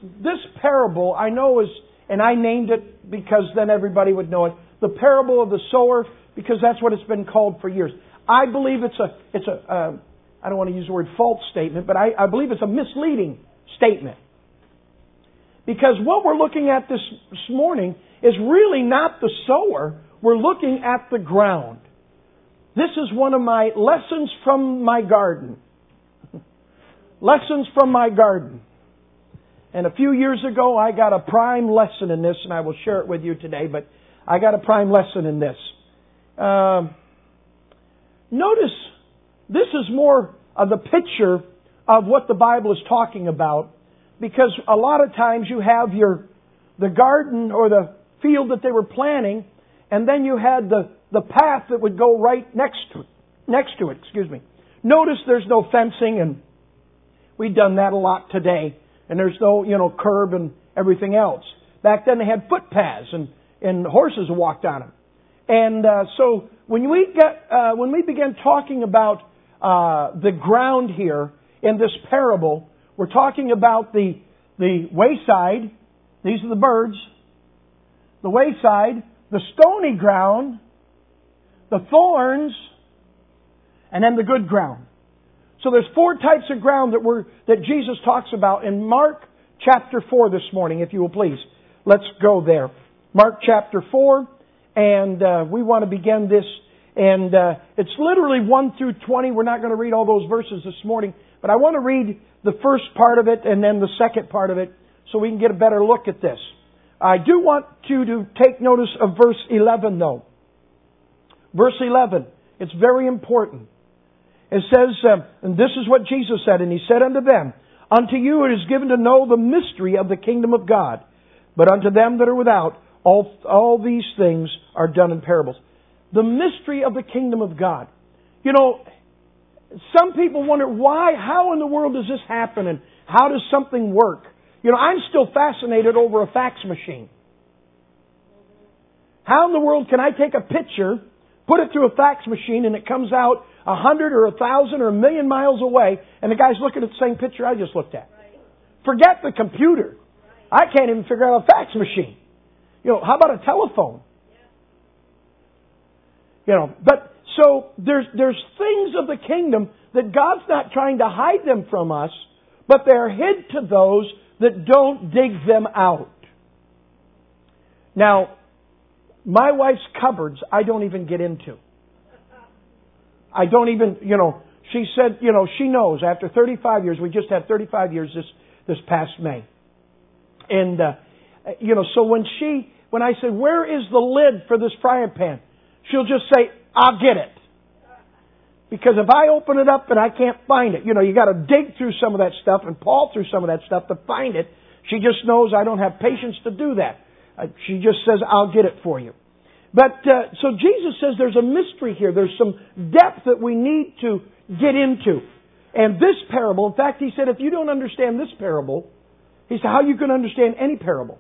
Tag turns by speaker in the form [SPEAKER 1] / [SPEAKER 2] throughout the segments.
[SPEAKER 1] this parable I know is, and I named it because then everybody would know it, the parable of the sower, because that's what it's been called for years. I believe it's a I don't want to use the word false statement, but I believe it's a misleading statement. Because what we're looking at this morning is really not the sower. We're looking at the ground. This is one of my lessons from my garden. Lessons from my garden. And a few years ago, I got a prime lesson in this, and I will share it with you today, but I got a prime lesson in this. Notice, this is more of the picture of what the Bible is talking about, because a lot of times you have the garden or the field that they were planting, and then you had the path that would go right next to it. Notice there's no fencing, and we've done that a lot today. And there's no, curb and everything else. Back then they had footpaths and horses walked on them. And so when we began talking about the ground here in this parable, we're talking about the wayside. These are the birds. The wayside, the stony ground, the thorns, and then the good ground. So there's 4 types of ground that Jesus talks about in Mark chapter 4 this morning, if you will please. Let's go there. Mark chapter 4, and we want to begin this. And it's literally 1 through 20. We're not going to read all those verses this morning, but I want to read the first part of it and then the second part of it so we can get a better look at this. I do want you to take notice of verse 11, though. Verse 11. It's very important. It says, and this is what Jesus said, and He said unto them, Unto you it is given to know the mystery of the kingdom of God, but unto them that are without, all these things are done in parables. The mystery of the kingdom of God. Some people wonder, how in the world does this happen, and how does something work? I'm still fascinated over a fax machine. How in the world can I take a picture, put it through a fax machine, and it comes out 100 or 1,000 or 1,000,000 miles away, and the guy's looking at the same picture I just looked at? Right. Forget the computer. Right. I can't even figure out a fax machine. How about a telephone? Yeah. But so there's things of the kingdom that God's not trying to hide them from us, but they're hid to those that don't dig them out. Now, my wife's cupboards, I don't even get into. I don't even, she said, she knows after 35 years, we just had 35 years this past May. And, so when I say, where is the lid for this frying pan? She'll just say, I'll get it. Because if I open it up and I can't find it, you got to dig through some of that stuff and paw through some of that stuff to find it. She just knows I don't have patience to do that. She just says, I'll get it for you. But, so Jesus says there's a mystery here. There's some depth that we need to get into. And this parable, in fact, He said, if you don't understand this parable, He said, how are you going to understand any parable?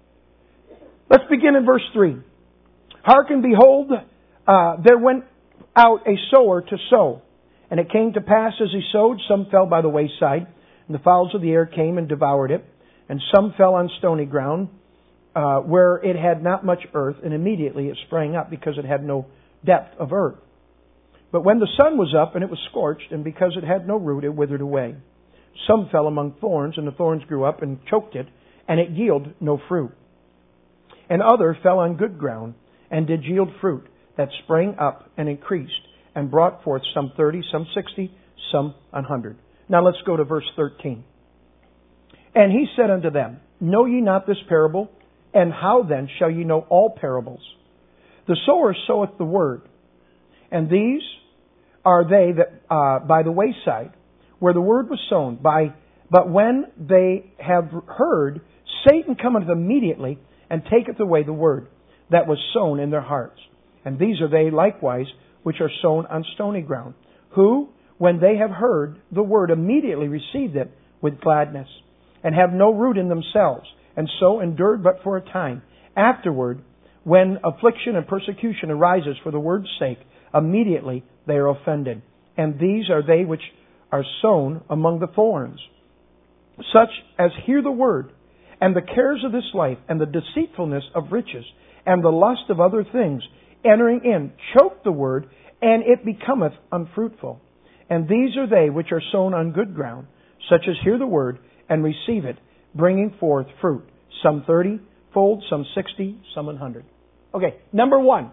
[SPEAKER 1] Let's begin in verse 3. Hearken, behold, there went out a sower to sow. And it came to pass as he sowed, some fell by the wayside, and the fowls of the air came and devoured it. And some fell on stony ground, where it had not much earth, and immediately it sprang up, because it had no depth of earth. But when the sun was up, and it was scorched, and because it had no root, it withered away. Some fell among thorns, and the thorns grew up and choked it, and it yielded no fruit. And other fell on good ground, and did yield fruit, that sprang up and increased, and brought forth some 30, some 60, some 100. Now let's go to verse 13. And He said unto them, Know ye not this parable? And how then shall ye know all parables? The sower soweth the word, and these are they that by the wayside, where the word was sown. But when they have heard, Satan cometh immediately, and taketh away the word that was sown in their hearts. And these are they likewise which are sown on stony ground, who, when they have heard the word, immediately receive it with gladness, and have no root in themselves, and so endured but for a time. Afterward, when affliction and persecution arises for the word's sake, immediately they are offended. And these are they which are sown among the thorns, such as hear the word, and the cares of this life, and the deceitfulness of riches, and the lust of other things, entering in, choke the word, and it becometh unfruitful. And these are they which are sown on good ground, such as hear the word, and receive it, bringing forth fruit. Some 30-fold, some 60, some 100. Okay, number one.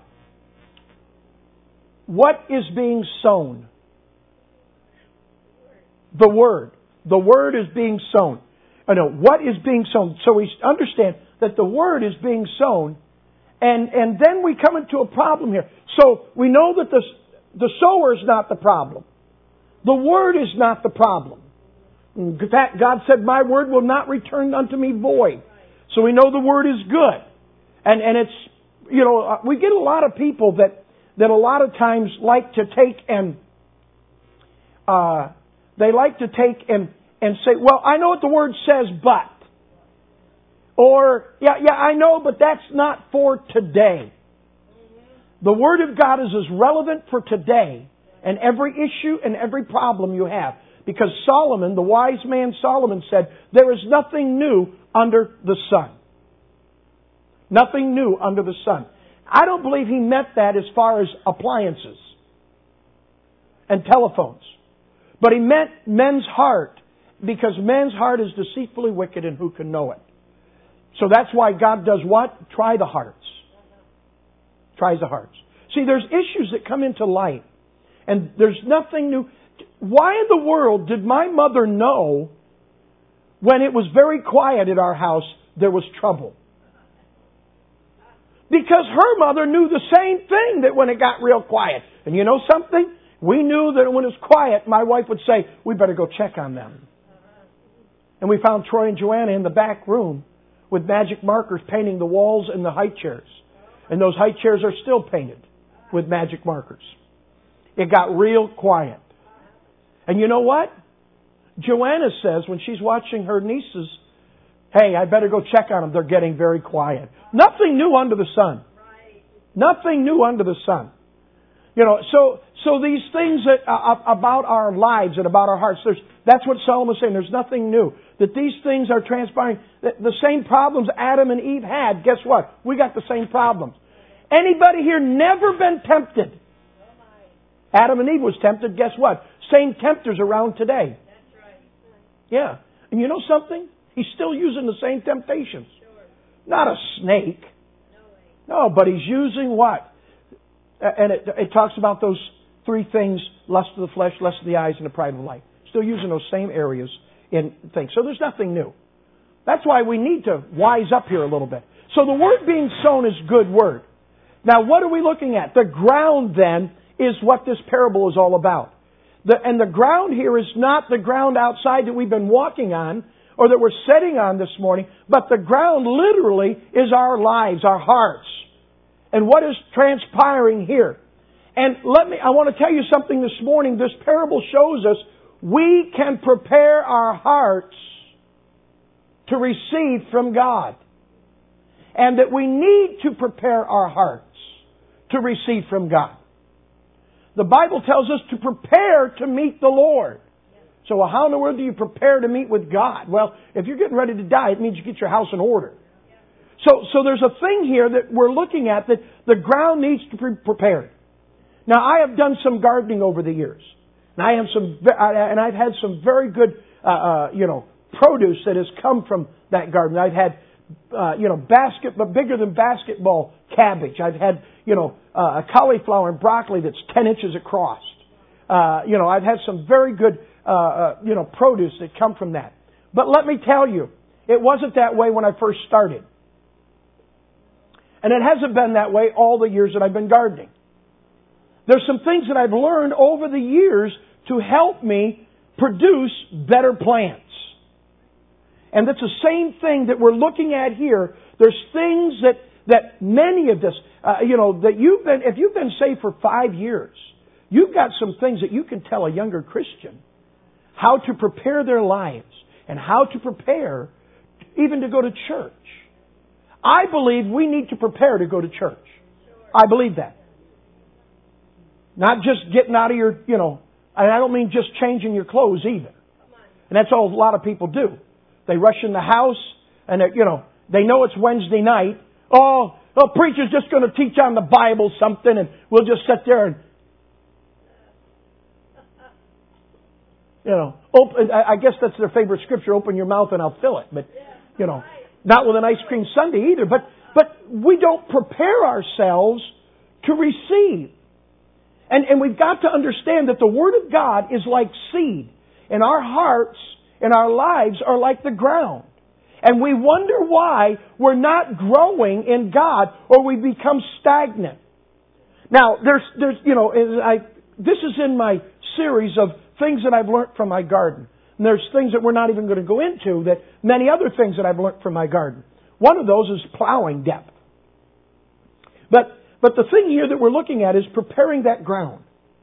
[SPEAKER 1] What is being sown? The Word. The Word is being sown. What is being sown? So we understand that the Word is being sown, and then we come into a problem here. So we know that the sower is not the problem. The Word is not the problem. In fact, God said, my Word will not return unto me void. So we know the Word is good. And it's, we get a lot of people that a lot of times like to take and say, well, I know what the Word says, but. Or, yeah, I know, but that's not for today. The Word of God is as relevant for today and every issue and every problem you have. Because Solomon, the wise man Solomon said, there is nothing new under the sun. Nothing new under the sun. I don't believe he meant that as far as appliances and telephones. But he meant men's heart, because men's heart is deceitfully wicked, and who can know it? So that's why God does what? Try the hearts. Tries the hearts. See, there's issues that come into light, and there's nothing new. Why in the world did my mother know when it was very quiet at our house there was trouble? Because her mother knew the same thing, that when it got real quiet. And you know something? We knew that when it was quiet, my wife would say, we better go check on them. And we found Troy and Joanna in the back room with magic markers painting the walls and the high chairs. And those high chairs are still painted with magic markers. It got real quiet. And you know what? Joanna says when she's watching her nieces, hey, I better go check on them. They're getting very quiet. Nothing new under the sun. Nothing new under the sun. So these things that about our lives and about our hearts, that's what Solomon's saying. There's nothing new. That these things are transpiring. The same problems Adam and Eve had, guess what? We got the same problems. Anybody here never been tempted? Adam and Eve was tempted. Guess what? Same tempters around today.
[SPEAKER 2] That's right.
[SPEAKER 1] Yeah. And you know something? He's still using the same temptations.
[SPEAKER 2] Sure.
[SPEAKER 1] Not a snake. No, but he's using what? And it talks about those three things: lust of the flesh, lust of the eyes, and the pride of life. Still using those same areas in things. So there's nothing new. That's why we need to wise up here a little bit. So the word being sown is good word. Now what are we looking at? The ground then is what this parable is all about. And the ground here is not the ground outside that we've been walking on or that we're sitting on this morning, but the ground literally is our lives, our hearts, and what is transpiring here. And I want to tell you something this morning. This parable shows us we can prepare our hearts to receive from God. And that we need to prepare our hearts to receive from God. The Bible tells us to prepare to meet the Lord. So how in the world do you prepare to meet with God? Well, if you're getting ready to die, it means you get your house in order. So there's a thing here that we're looking at, that the ground needs to be prepared. Now, I have done some gardening over the years. And I've had some very good, produce that has come from that garden. I've had, but bigger than basketball cabbage. I've had, cauliflower and broccoli that's 10 inches across. I've had some very good, produce that come from that. But let me tell you, it wasn't that way when I first started. And it hasn't been that way all the years that I've been gardening. There's some things that I've learned over the years to help me produce better plants. And that's the same thing that we're looking at here. There's things that many of us, if you've been saved for 5 years, you've got some things that you can tell a younger Christian how to prepare their lives and how to prepare even to go to church. I believe we need to prepare to go to church. I believe that. Not just getting out of your, and I don't mean just changing your clothes either. And that's all a lot of people do. They rush in the house, And, they know it's Wednesday night. Oh, preacher's just going to teach on the Bible something, and we'll just sit there and, open. I guess that's their favorite scripture, open your mouth and I'll fill it. But, not with an ice cream sundae either. But we don't prepare ourselves to receive. And we've got to understand that the Word of God is like seed. And our hearts and our lives are like the ground. And we wonder why we're not growing in God or we become stagnant. Now, this is in my series of things that I've learned from my garden. And there's things that we're not even going to go into, that many other things that I've learned from my garden. One of those is plowing depth. But the thing here that we're looking at is preparing that ground.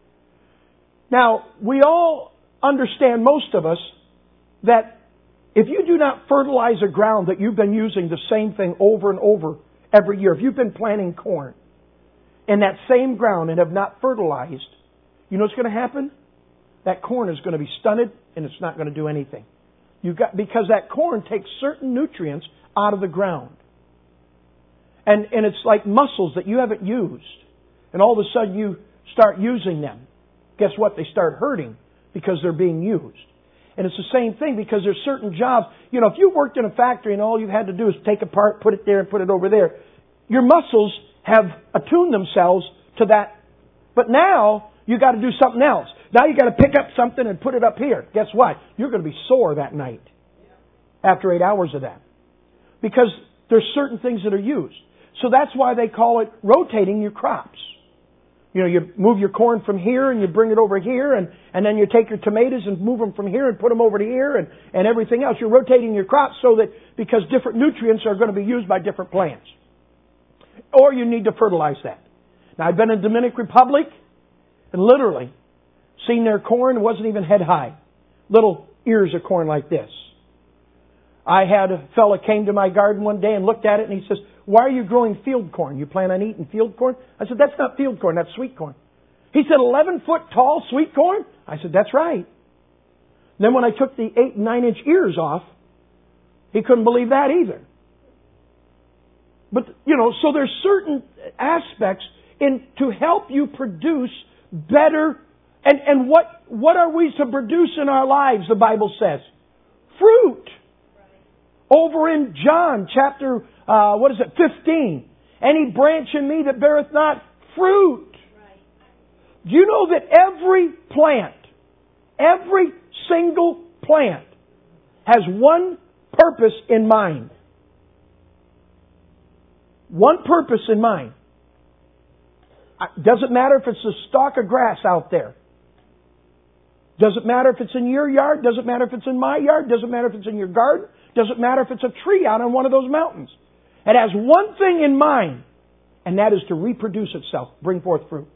[SPEAKER 1] Now, we all understand, most of us, that if you do not fertilize a ground that you've been using the same thing over and over every year, if you've been planting corn in that same ground and have not fertilized, you know what's going to happen? That corn is going to be stunted and it's not going to do anything. Because that corn takes certain nutrients out of the ground. And it's like muscles that you haven't used. And all of a sudden you start using them. Guess what? They start hurting because they're being used. And it's the same thing because there's certain jobs. If you worked in a factory and all you had to do is take a part, put it there and put it over there, your muscles have attuned themselves to that. But now you got to do something else. Now you got to pick up something and put it up here. Guess what? You're going to be sore that night after 8 hours of that. Because there's certain things that are used. So that's why they call it rotating your crops. You move your corn from here and you bring it over here, and then you take your tomatoes and move them from here and put them over to here and everything else. You're rotating your crops so that because different nutrients are going to be used by different plants. Or you need to fertilize that. Now, I've been in Dominican Republic and literally seen their corn. It wasn't even head high. Little ears of corn like this. I had a fella came to my garden one day and looked at it and he says, "Why are you growing field corn? You plan on eating field corn?" I said, "That's not field corn, that's sweet corn." He said, 11-foot tall sweet corn? I said, "That's right." Then when I took the 8 and 9-inch ears off, he couldn't believe that either. But, so there's certain aspects to help you produce better. And what are we to produce in our lives, the Bible says? Fruit. Over in John chapter, 15. Any branch in me that beareth not fruit. Do you know that every single plant has one purpose in mind? One purpose in mind. Doesn't matter if it's a stalk of grass out there. Doesn't matter if it's in your yard. Doesn't matter if it's in my yard. Doesn't matter if it's in your garden. Doesn't matter if it's a tree out on one of those mountains. It has one thing in mind, and that is to reproduce itself, bring forth fruit.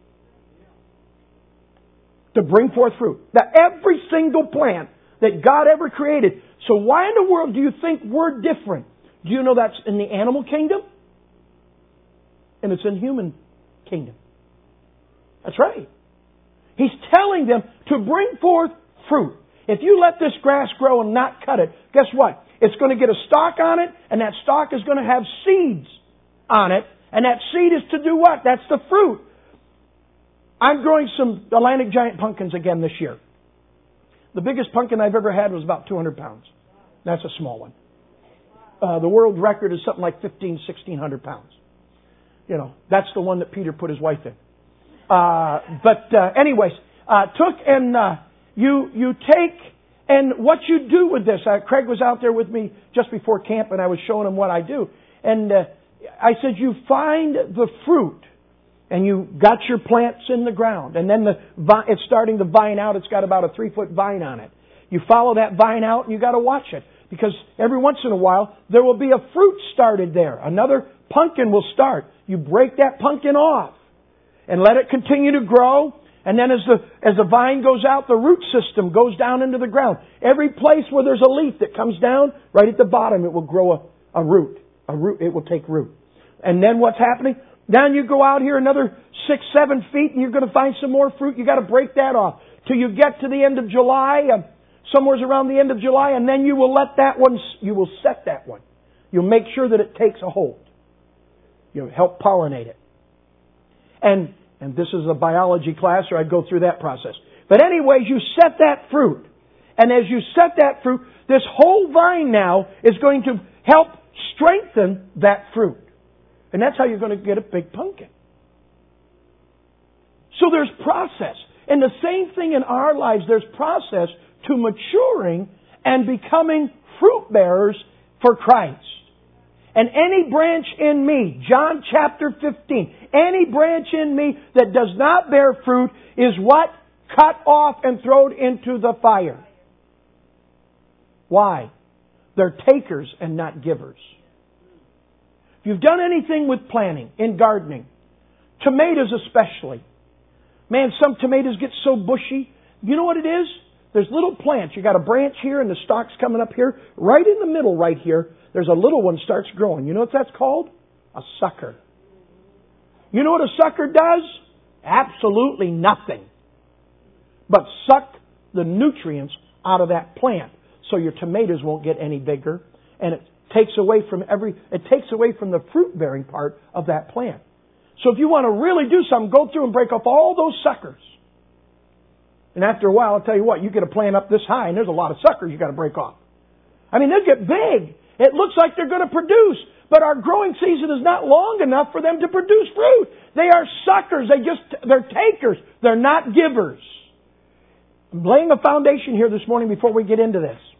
[SPEAKER 1] To bring forth fruit. Now, every single plant that God ever created. So why in the world do you think we're different? Do you know that's in the animal kingdom? And it's in human kingdom. That's right. He's telling them to bring forth fruit. If you let this grass grow and not cut it, guess what? It's going to get a stalk on it, and that stalk is going to have seeds on it, and that seed is to do what? That's the fruit. I'm growing some Atlantic Giant pumpkins again this year. The biggest pumpkin I've ever had was about 200 pounds. That's a small one. The world record is something like 1,600 pounds. That's the one that Peter put his wife in. Anyways, you take, and what you do with this, Craig was out there with me just before camp and I was showing him what I do. And I said, you find the fruit and you got your plants in the ground and then it's starting to vine out. It's got about a 3-foot vine on it. You follow that vine out and you got to watch it because every once in a while there will be a fruit started there. Another pumpkin will start. You break that pumpkin off and let it continue to grow. And then as the vine goes out, the root system goes down into the ground. Every place where there's a leaf that comes down, right at the bottom, it will grow a root. It will take root. And then what's happening? Then you go out here another 6-7 feet and you're going to find some more fruit. You got to break that off till you get to the end of July. somewhere around the end of July, and then you will you will set that one. You'll make sure that it takes a hold. You'll help pollinate it. And this is a biology class, or I'd go through that process. But anyways, you set that fruit. And as you set that fruit, this whole vine now is going to help strengthen that fruit. And that's how you're going to get a big pumpkin. So there's process. And the same thing in our lives, there's process to maturing and becoming fruit bearers for Christ. And any branch in me, John chapter 15, any branch in me that does not bear fruit is what? Cut off and thrown into the fire. Why? They're takers and not givers. If you've done anything with planting, in gardening, tomatoes especially, man, some tomatoes get so bushy. You know what it is? There's little plants. You got a branch here and the stalk's coming up here. Right in the middle right here, there's a little one starts growing. You know what that's called? A sucker. You know what a sucker does? Absolutely nothing. But suck the nutrients out of that plant so your tomatoes won't get any bigger, and it takes away from the fruit bearing part of that plant. So if you want to really do something, go through and break off all those suckers. And after a while, I'll tell you what, you get a plant up this high and there's a lot of suckers you got to break off. I mean, they'll get big. It looks like they're going to produce, but our growing season is not long enough for them to produce fruit. They are suckers. They're takers. They're not givers. I'm laying a foundation here this morning before we get into this.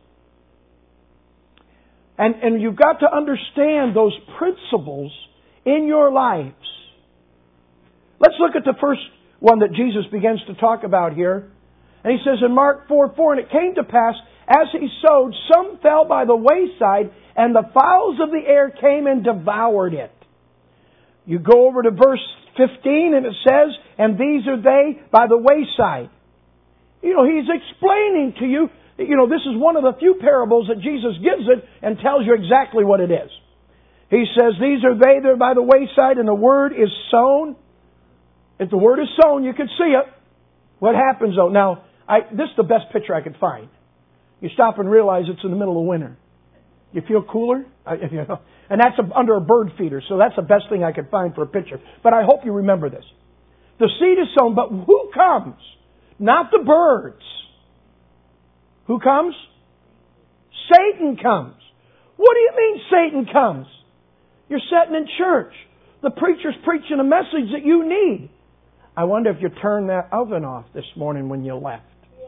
[SPEAKER 1] And you've got to understand those principles in your lives. Let's look at the first one that Jesus begins to talk about here. And he says in Mark 4:4, and it came to pass, as he sowed, some fell by the wayside, and the fowls of the air came and devoured it. You go over to verse 15, and it says, and these are they by the wayside. You know, he's explaining to you, this is one of the few parables that Jesus gives it and tells you exactly what it is. He says, these are they that are by the wayside, and the word is sown. If the word is sown, you can see it. What happens though? Now, this is the best picture I could find. You stop and realize it's in the middle of winter. You feel cooler? And that's under a bird feeder, so that's the best thing I could find for a picture. But I hope you remember this. The seed is sown, but who comes? Not the birds. Who comes? Satan comes. What do you mean Satan comes? You're sitting in church. The preacher's preaching a message that you need. I wonder if you turned that oven off this morning when you left.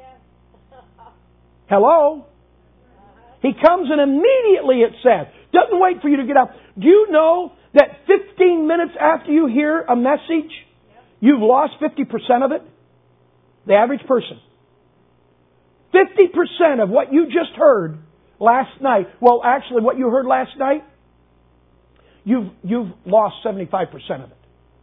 [SPEAKER 1] Hello? He comes and immediately, it says, doesn't wait for you to get up. Do you know that 15 minutes after you hear a message, you've lost 50% of it? The average person. 50% of what you just heard last night, well, actually what you heard last night, you've lost 75% of it.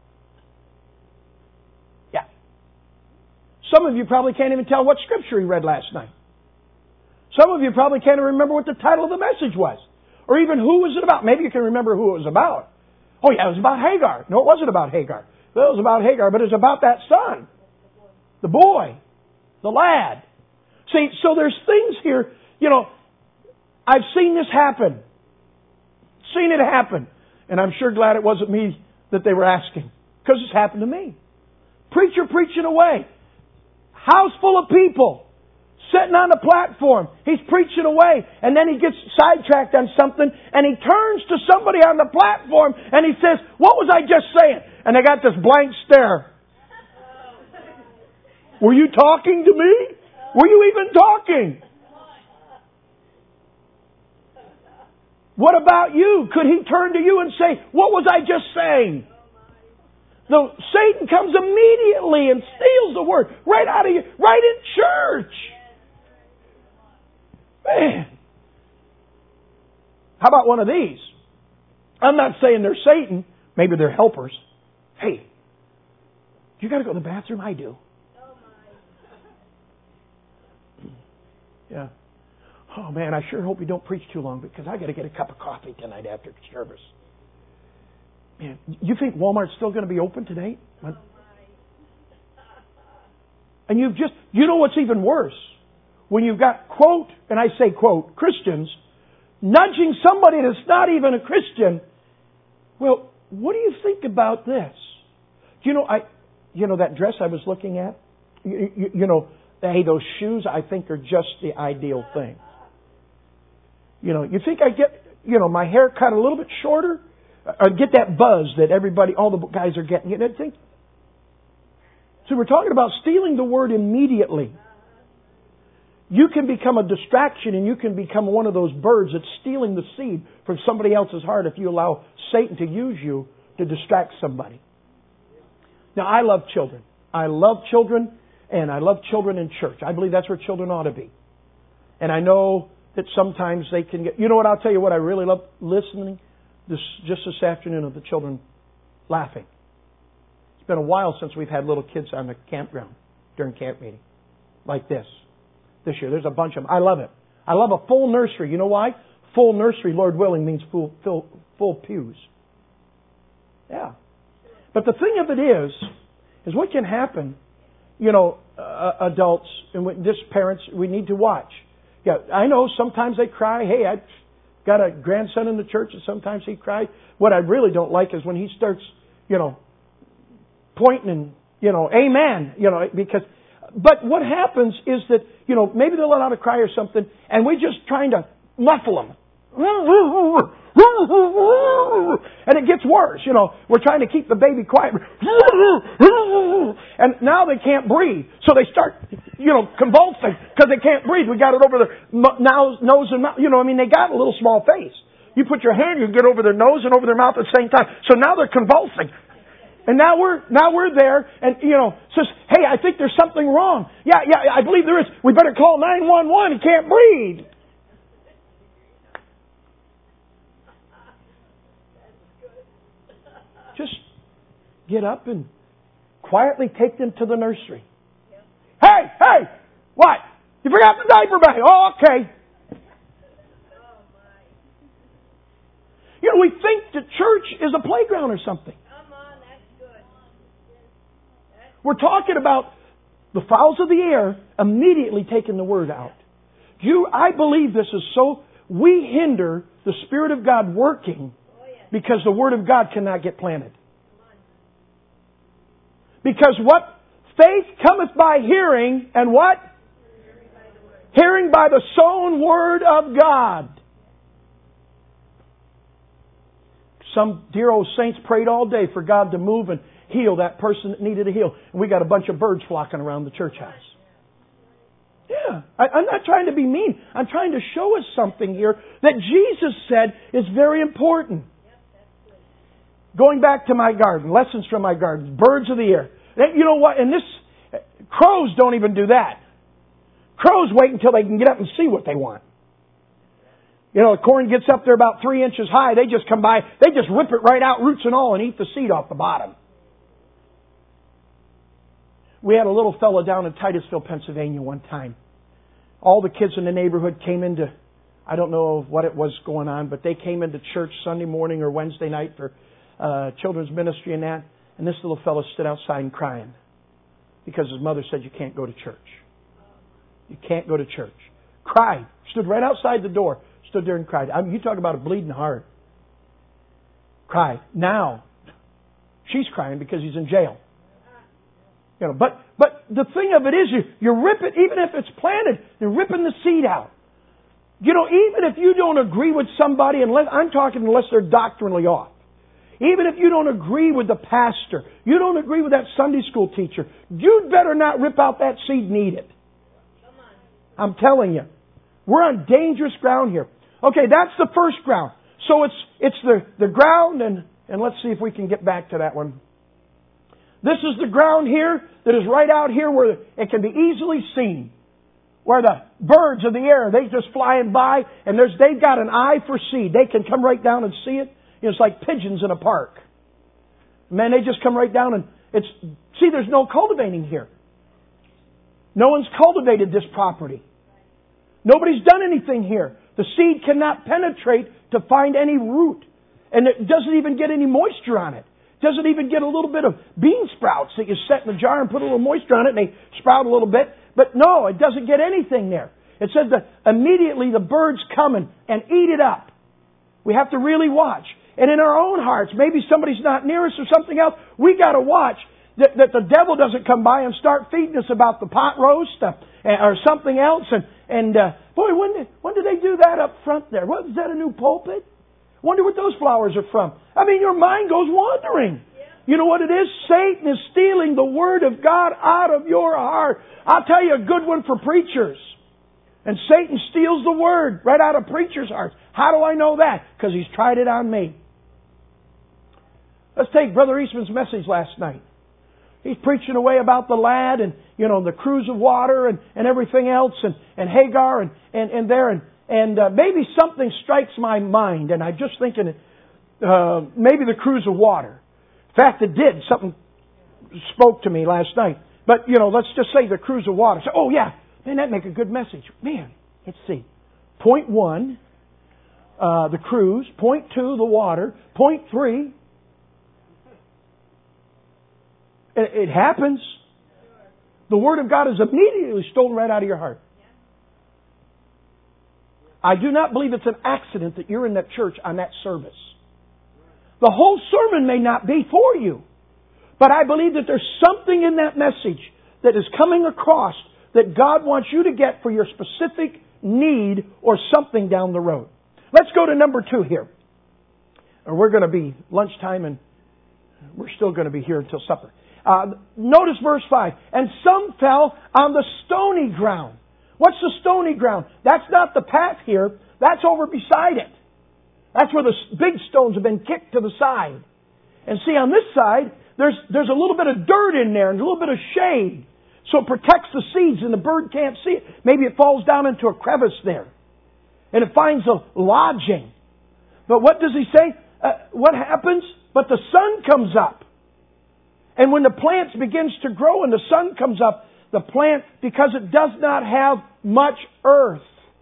[SPEAKER 1] Yeah. Some of you probably can't even tell what scripture you read last night. Some of you probably can't even remember what the title of the message was. Or even who was it about. Maybe you can remember who it was about. Oh yeah, it was about Hagar. No, it wasn't about Hagar. It was about Hagar, but it was about that son. The boy. The lad. See, so there's things here, I've seen this happen. Seen it happen. And I'm sure glad it wasn't me that they were asking. Because it's happened to me. Preacher preaching away. House full of people. Sitting on the platform. He's preaching away. And then he gets sidetracked on something. And he turns to somebody on the platform. And he says, what was I just saying? And they got this blank stare. Were you talking to me? Were you even talking? What about you? Could he turn to you and say, what was I just saying? No, Satan comes immediately and steals the word right out of you, right in church. Man. How about one of these? I'm not saying they're Satan. Maybe they're helpers. Hey, you got to go to the bathroom? I do. Yeah. Oh man, I sure hope you don't preach too long because I got to get a cup of coffee tonight after service. Man, you think Walmart's still going to be open today? And you know what's even worse? when you've got, quote, and I say quote, Christians, nudging somebody that's not even a Christian, well, what do you think about this? Do you know that dress I was looking at? Hey, those shoes I think are just the ideal thing. You think I get, my hair cut a little bit shorter? Or get that buzz that all the guys are getting. You know, think. So we're talking about stealing the word immediately. You can become a distraction and you can become one of those birds that's stealing the seed from somebody else's heart if you allow Satan to use you to distract somebody. Now, I love children. I love children, and I love children in church. I believe that's where children ought to be. And I know that sometimes they can get... You know what? I'll tell you what I really love listening just this afternoon of the children laughing. It's been a while since we've had little kids on the campground during camp meeting like this year. There's a bunch of them. I love it. I love a full nursery. You know why? Full nursery, Lord willing, means full pews. Yeah. But the thing of it is what can happen, adults and parents, we need to watch. Yeah, I know sometimes they cry. Hey, I've got a grandson in the church and sometimes he cries. What I really don't like is when he starts, pointing and, amen, but what happens is that, maybe they'll let out a cry or something and we're just trying to muffle them. And it gets worse, We're trying to keep the baby quiet. And now they can't breathe. So they start, convulsing because they can't breathe. We got it over their nose and mouth. They got a little small face. You put your hand, you get over their nose and over their mouth at the same time. So now they're convulsing. And now we're there and, says, hey, I think there's something wrong. Yeah, I believe there is. We better call 911. He can't breathe. Just get up and quietly take them to the nursery. Hey, what? You forgot the diaper bag. Oh, okay. We think the church is a playground or something. We're talking about the fowls of the air immediately taking the word out. I believe this is so we hinder the Spirit of God working because the Word of God cannot get planted. Because what? Faith cometh by hearing, and what? Hearing by the sown Word of God. Some dear old saints prayed all day for God to move and heal that person that needed a heal. And we got a bunch of birds flocking around the church house. Yeah, I'm not trying to be mean. I'm trying to show us something here that Jesus said is very important. Going back to my garden, lessons from my garden, birds of the air. You know what? And crows don't even do that. Crows wait until they can get up and see what they want. The corn gets up there about 3 inches high. They just come by. They just rip it right out, roots and all, and eat the seed off the bottom. We had a little fellow down in Titusville, Pennsylvania one time. All the kids in the neighborhood came into, I don't know what it was going on, but they came into church Sunday morning or Wednesday night for children's ministry and that. And this little fellow stood outside and crying because his mother said, you can't go to church. You can't go to church. Cried. Stood right outside the door. Stood there and cried. You talk about a bleeding heart. Cried. Now, she's crying because he's in jail. But the thing of it is, you're ripping, even if it's planted, you're ripping the seed out. Even if you don't agree with somebody, unless they're doctrinally off. Even if you don't agree with the pastor, you don't agree with that Sunday school teacher, you'd better not rip out that seed and eat it. I'm telling you. We're on dangerous ground here. Okay, that's the first ground. So it's the ground, and let's see if we can get back to that one. This is the ground here that is right out here where it can be easily seen. Where the birds of the air, they just flying by, and they've got an eye for seed. They can come right down and see it. It's like pigeons in a park. Man, they just come right down and there's no cultivating here. No one's cultivated this property. Nobody's done anything here. The seed cannot penetrate to find any root. And it doesn't even get any moisture on it. It doesn't even get a little bit of bean sprouts that you set in the jar and put a little moisture on it and they sprout a little bit. But no, it doesn't get anything there. It said that immediately the birds come and eat it up. We have to really watch. And in our own hearts, maybe somebody's not near us or something else, we got to watch that the devil doesn't come by and start feeding us about the pot roast or something else. And boy, when did they do that up front there? What, is that a new pulpit? Wonder what those flowers are from. I mean, your mind goes wandering. You know what it is? Satan is stealing the Word of God out of your heart. I'll tell you a good one for preachers. And Satan steals the Word right out of preachers' hearts. How do I know that? Because he's tried it on me. Let's take Brother Eastman's message last night. He's preaching away about the lad and, the cruise of water and everything else and Hagar and there. And maybe something strikes my mind, and I'm just thinking maybe the cruise of water. In fact, it did. Something spoke to me last night. But, let's just say the cruise of water. So, oh, yeah. Man, that'd make a good message. Man, let's see. Point 1, the cruise. Point 2, the water. Point 3, it happens. The Word of God is immediately stolen right out of your heart. I do not believe it's an accident that you're in that church on that service. The whole sermon may not be for you, but I believe that there's something in that message that is coming across that God wants you to get for your specific need or something down the road. Let's go to number 2 here. We're going to be lunchtime and we're still going to be here until supper. Notice verse 5. And some fell on the stony ground. What's the stony ground? That's not the path here. That's over beside it. That's where the big stones have been kicked to the side. And see, on this side, there's a little bit of dirt in there and a little bit of shade. So it protects the seeds and the bird can't see it. Maybe it falls down into a crevice there. And it finds a lodging. But what does he say? What happens? But the sun comes up. And when the plant begins to grow and the sun comes up, the plant, because it does not have much earth.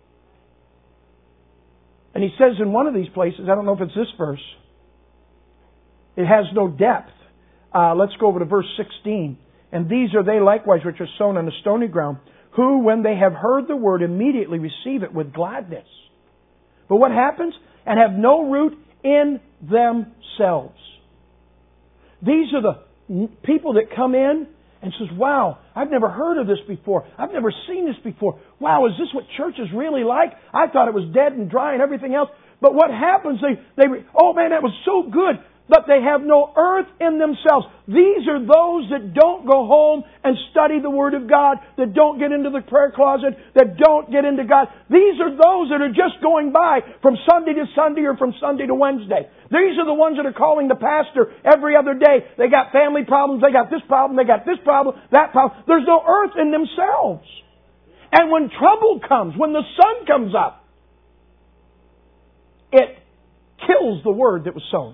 [SPEAKER 1] And he says in one of these places, I don't know if it's this verse, it has no depth. Let's go over to verse 16. And these are they likewise which are sown on the stony ground, who, when they have heard the word, immediately receive it with gladness. But what happens? And have no root in themselves. These are the people that come in and says, wow, I've never heard of this before. I've never seen this before. Wow, is this what church is really like? I thought it was dead and dry and everything else. But what happens? Oh man, that was so good. But they have no earth in themselves. These are those that don't go home and study the Word of God, that don't get into the prayer closet, that don't get into God. These are those that are just going by from Sunday to Sunday or from Sunday to Wednesday. These are the ones that are calling the pastor every other day. They got family problems, they got this problem, they got this problem, that problem. There's no earth in themselves. And when trouble comes, when the sun comes up, it kills the word that was sown.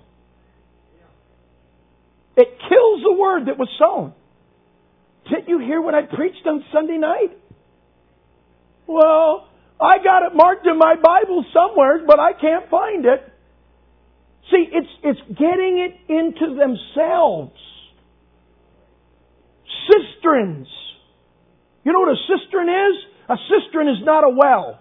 [SPEAKER 1] It kills the word that was sown. Didn't you hear what I preached on Sunday night? Well, I got it marked in my Bible somewhere, but I can't find it. See, it's getting it into themselves. Cisterns. You know what a cistern is? A cistern is not a well.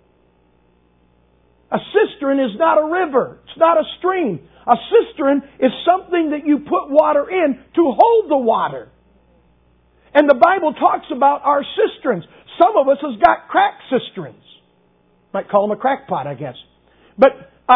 [SPEAKER 1] A cistern is not a river. It's not a stream. A cistern is something that you put water in to hold the water. And the Bible talks about our cisterns. Some of us has got crack cisterns. Might call them a crackpot, I guess. But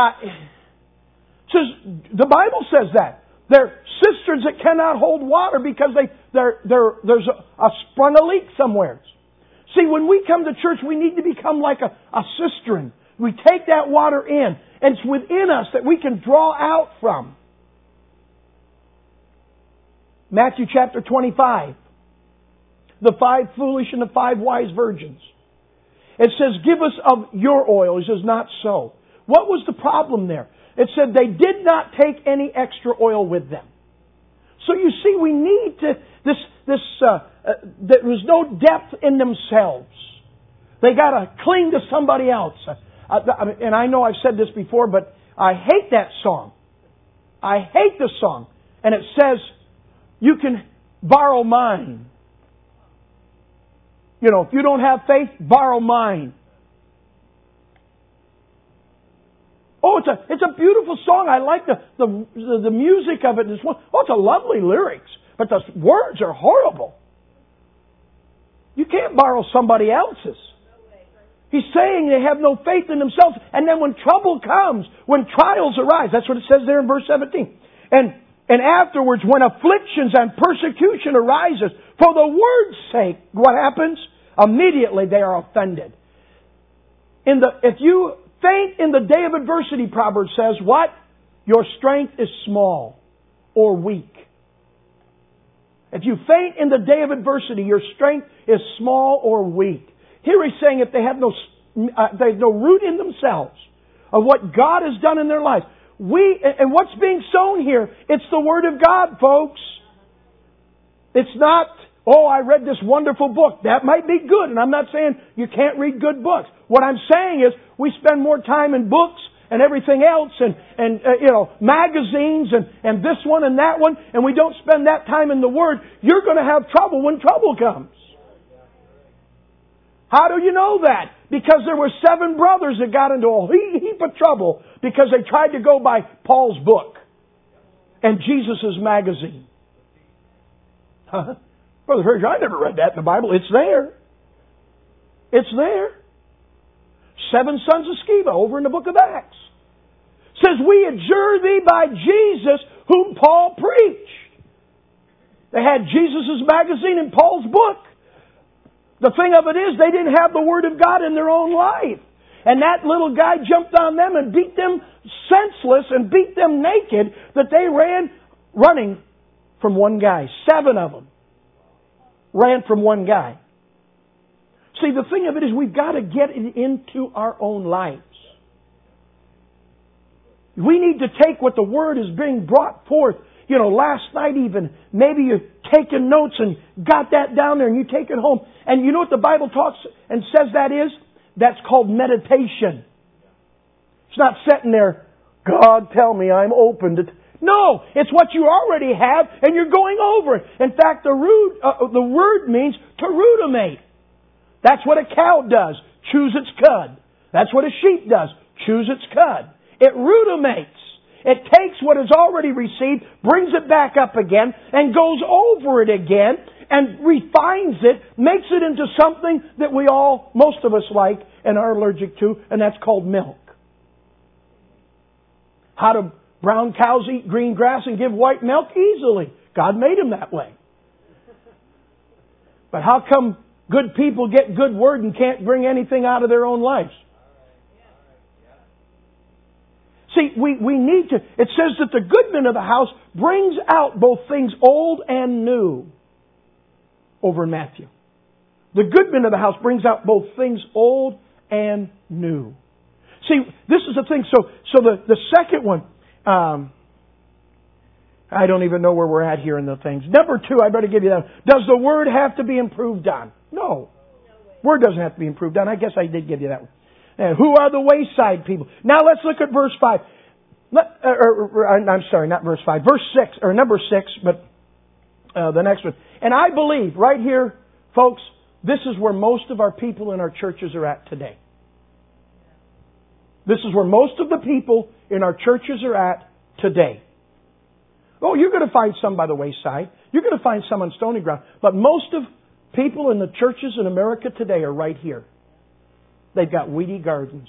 [SPEAKER 1] the Bible says that. They're cisterns that cannot hold water because there's sprung a leak somewhere. See, when we come to church, we need to become like a cistern. We take that water in, and it's within us that we can draw out from. Matthew chapter 25. The 5 foolish and the 5 wise virgins. It says, give us of your oil. He says, not so. What was the problem there? It said they did not take any extra oil with them. So you see, we need to, there was no depth in themselves. They got to cling to somebody else. And I know I've said this before, but I hate that song. I hate the song. And it says, you can borrow mine. if you don't have faith, borrow mine. Oh, it's a beautiful song. I like the music of it. It's a lovely lyrics, but the words are horrible. You can't borrow somebody else's. He's saying they have no faith in themselves, and then when trouble comes, when trials arise, that's what it says there in verse 17. And afterwards, when afflictions and persecution arises, for the word's sake, what happens? Immediately they are offended. If you faint in the day of adversity, Proverbs says, what? Your strength is small or weak. If you faint in the day of adversity, your strength is small or weak. Here he's saying if they have no root in themselves of what God has done in their lives. And what's being sown here, it's the Word of God, folks. It's not, I read this wonderful book. That might be good, and I'm not saying you can't read good books. What I'm saying is we spend more time in books and everything else and magazines and this one and that one, and we don't spend that time in the Word. You're going to have trouble when trouble comes. How do you know that? Because there were 7 brothers that got into a heap of trouble because they tried to go by Paul's book and Jesus' magazine. Huh? Brother Fraser, I never read that in the Bible. It's there. It's there. 7 sons of Sceva over in the book of Acts. Says, we adjure thee by Jesus whom Paul preached. They had Jesus' magazine in Paul's book. The thing of it is, they didn't have the Word of God in their own life. And that little guy jumped on them and beat them senseless and beat them naked that they ran running from one guy. 7 of them ran from one guy. See, the thing of it is, we've got to get it into our own lives. We need to take what the Word is being brought forth. Last night even, maybe you've taken notes and got that down there and you take it home. And you know what the Bible talks and says that is? That's called meditation. It's not sitting there, God tell me I'm open to... No, it's what you already have and you're going over it. In fact, the word means to ruminate. That's what a cow does. Chews its cud. That's what a sheep does. Chews its cud. It ruminates. It takes what is already received, brings it back up again, and goes over it again, and refines it, makes it into something that most of us like and are allergic to, and that's called milk. How do brown cows eat green grass and give white milk? Easily. God made them that way. But how come good people get good word and can't bring anything out of their own lives? See, we need to... It says that the goodman of the house brings out both things old and new. Over in Matthew. The goodman of the house brings out both things old and new. See, this is the thing. So the second one... I don't even know where we're at here in the things. Number 2, I better give you that. Does the Word have to be improved on? No. Word doesn't have to be improved on. I guess I did give you that one. And who are the wayside people? Now let's look at verse 5. I'm sorry, not verse 5. Verse 6, or number 6, but the next one. And I believe, right here, folks, this is where most of our people in our churches are at today. This is where most of the people in our churches are at today. Oh, you're going to find some by the wayside. You're going to find some on stony ground. But most of people in the churches in America today are right here. They've got weedy gardens.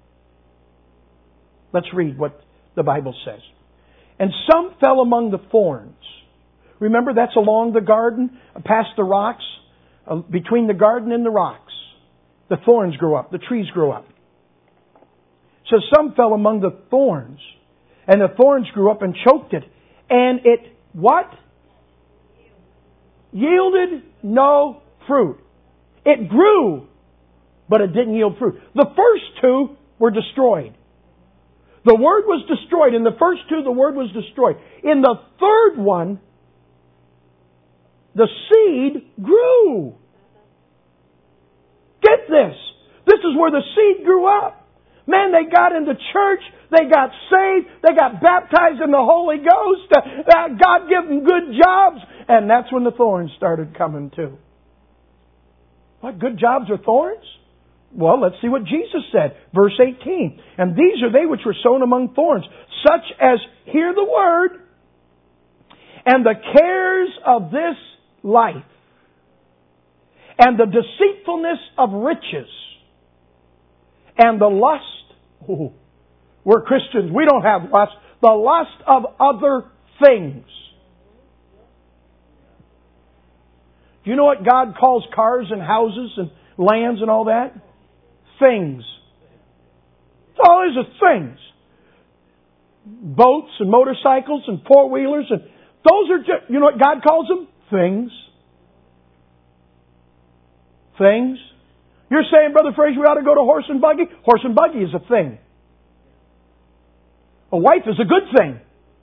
[SPEAKER 1] Let's read what the Bible says. And some fell among the thorns. Remember, that's along the garden, past the rocks, between the garden and the rocks. The thorns grow up, the trees grow up. So some fell among the thorns, and the thorns grew up and choked it. And it, what? Yielded no fruit. It grew, but it didn't yield fruit. The first 2 were destroyed. The Word was destroyed. In the first 2, the Word was destroyed. In the third one, the seed grew. Get this. This is where the seed grew up. Man, they got into church. They got saved. They got baptized in the Holy Ghost. God gave them good jobs. And that's when the thorns started coming too. What, good jobs are thorns? Well, let's see what Jesus said. Verse 18. And these are they which were sown among thorns, such as hear the word, and the cares of this life, and the deceitfulness of riches, and the lust. Oh, we're Christians. We don't have lust. The lust of other things. Do you know what God calls cars and houses and lands and all that? Things. That's all it is, things. Boats and motorcycles and four-wheelers, and those are just, you know what God calls them? Things. Things. You're saying, Brother Fraser, we ought to go to horse and buggy? Horse and buggy is a thing. A wife is a good thing.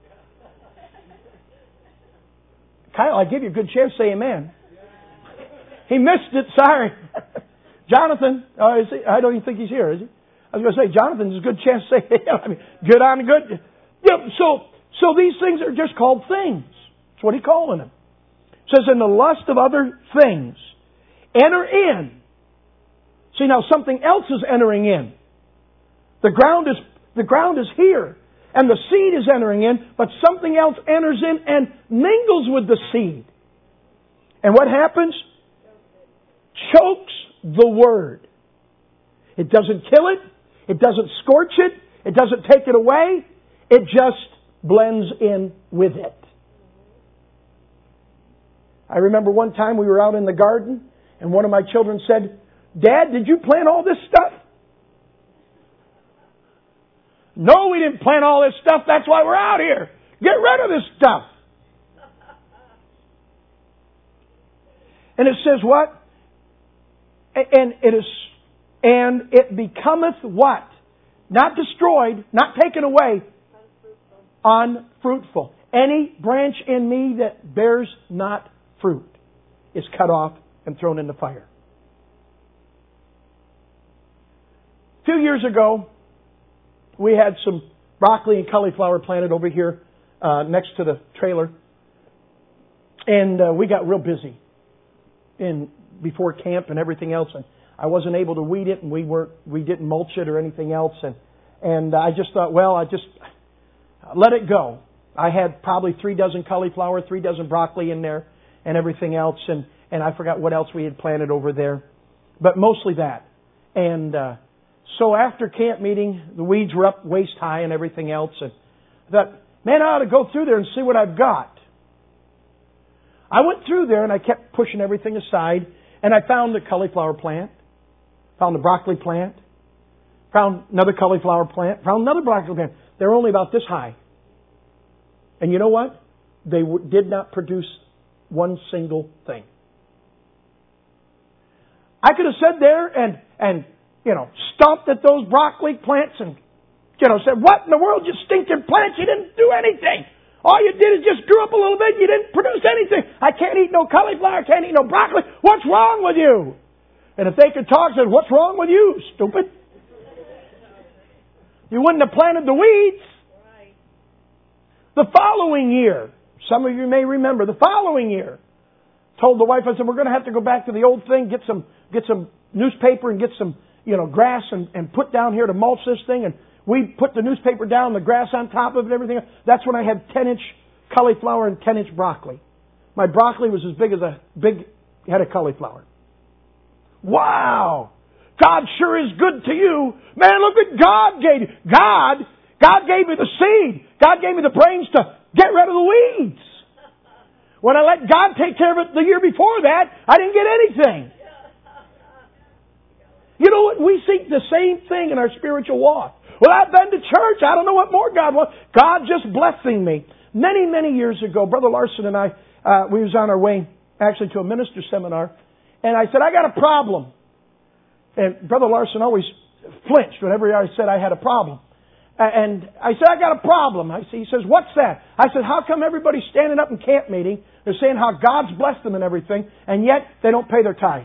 [SPEAKER 1] Kyle, I give you a good chance to say amen. He missed it, sorry. Jonathan, I don't even think he's here, is he? I was going to say, Jonathan, there's a good chance to say, I mean, good on good. Yeah, so these things are just called things. That's what he's calling them. It says, in the lust of other things, enter in. See, now something else is entering in. The ground is here, and the seed is entering in, but something else enters in and mingles with the seed. And what happens? Chokes the word. It doesn't kill it. It doesn't scorch it. It doesn't take it away. It just blends in with it. I remember one time we were out in the garden and one of my children said, Dad, did you plant all this stuff? No, we didn't plant all this stuff. That's why we're out here. Get rid of this stuff. And it says what? And it becometh what? Not destroyed, not taken away, unfruitful. Any branch in me that bears not fruit is cut off and thrown in the fire. A few years ago, we had some broccoli and cauliflower planted over here next to the trailer. And we got real busy before camp and everything else. And I wasn't able to weed it, and we didn't mulch it or anything else. And I just thought, well, I just let it go. I had probably 3 dozen cauliflower, 3 dozen broccoli in there, and everything else. And I forgot what else we had planted over there. But mostly that. And so after camp meeting, the weeds were up waist high and everything else. And I thought, man, I ought to go through there and see what I've got. I went through there and I kept pushing everything aside. And I found the cauliflower plant. Found the broccoli plant. Found another cauliflower plant. Found another broccoli plant. They're only about this high. And you know what? They did not produce one single thing. I could have sat there and stomped at those broccoli plants and, said, what in the world, you stinking plants? You didn't do anything. All you did is just grew up a little bit. You didn't produce anything. I can't eat no cauliflower. I can't eat no broccoli. What's wrong with you? And if they could talk, said, what's wrong with you, stupid? You wouldn't have planted the weeds. The following year, some of you may remember, the following year, told the wife, I said, we're going to have to go back to the old thing, get some newspaper and get some, grass and put down here to mulch this thing. And we put the newspaper down, the grass on top of it and everything. That's when I had 10-inch cauliflower and 10-inch broccoli. My broccoli was as big as a big head of cauliflower. Wow! God sure is good to you. Man, look what God gave you. God gave me the seed. God gave me the brains to get rid of the weeds. When I let God take care of it the year before that, I didn't get anything. You know what? We seek the same thing in our spiritual walk. Well, I've been to church. I don't know what more God wants. God just blessing me. Many, many years ago, Brother Larson and I, we was on our way actually to a minister seminar. And I said, I got a problem. And Brother Larson always flinched whenever I said I had a problem. And I said, I got a problem. He says, what's that? I said, how come everybody's standing up in camp meeting? They're saying how God's blessed them and everything, and yet they don't pay their tithes.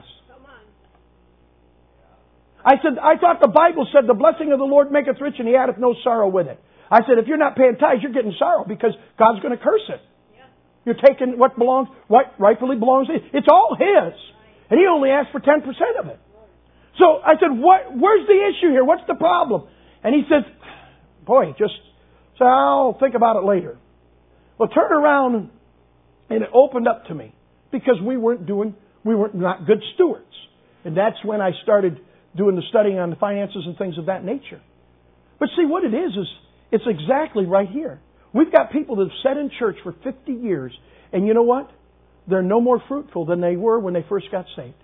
[SPEAKER 1] I said, I thought the Bible said the blessing of the Lord maketh rich and He addeth no sorrow with it. I said, if you're not paying tithes, you're getting sorrow because God's going to curse it. You're taking what rightfully belongs to Him. It's all His. And he only asked for 10% of it. So I said, where's the issue here? What's the problem? And he said, boy, so I'll think about it later. Well, turn around and it opened up to me because we were not good stewards. And that's when I started doing the studying on the finances and things of that nature. But see, what it is it's exactly right here. We've got people that have sat in church for 50 years, and you know what? They're no more fruitful than they were when they first got saved.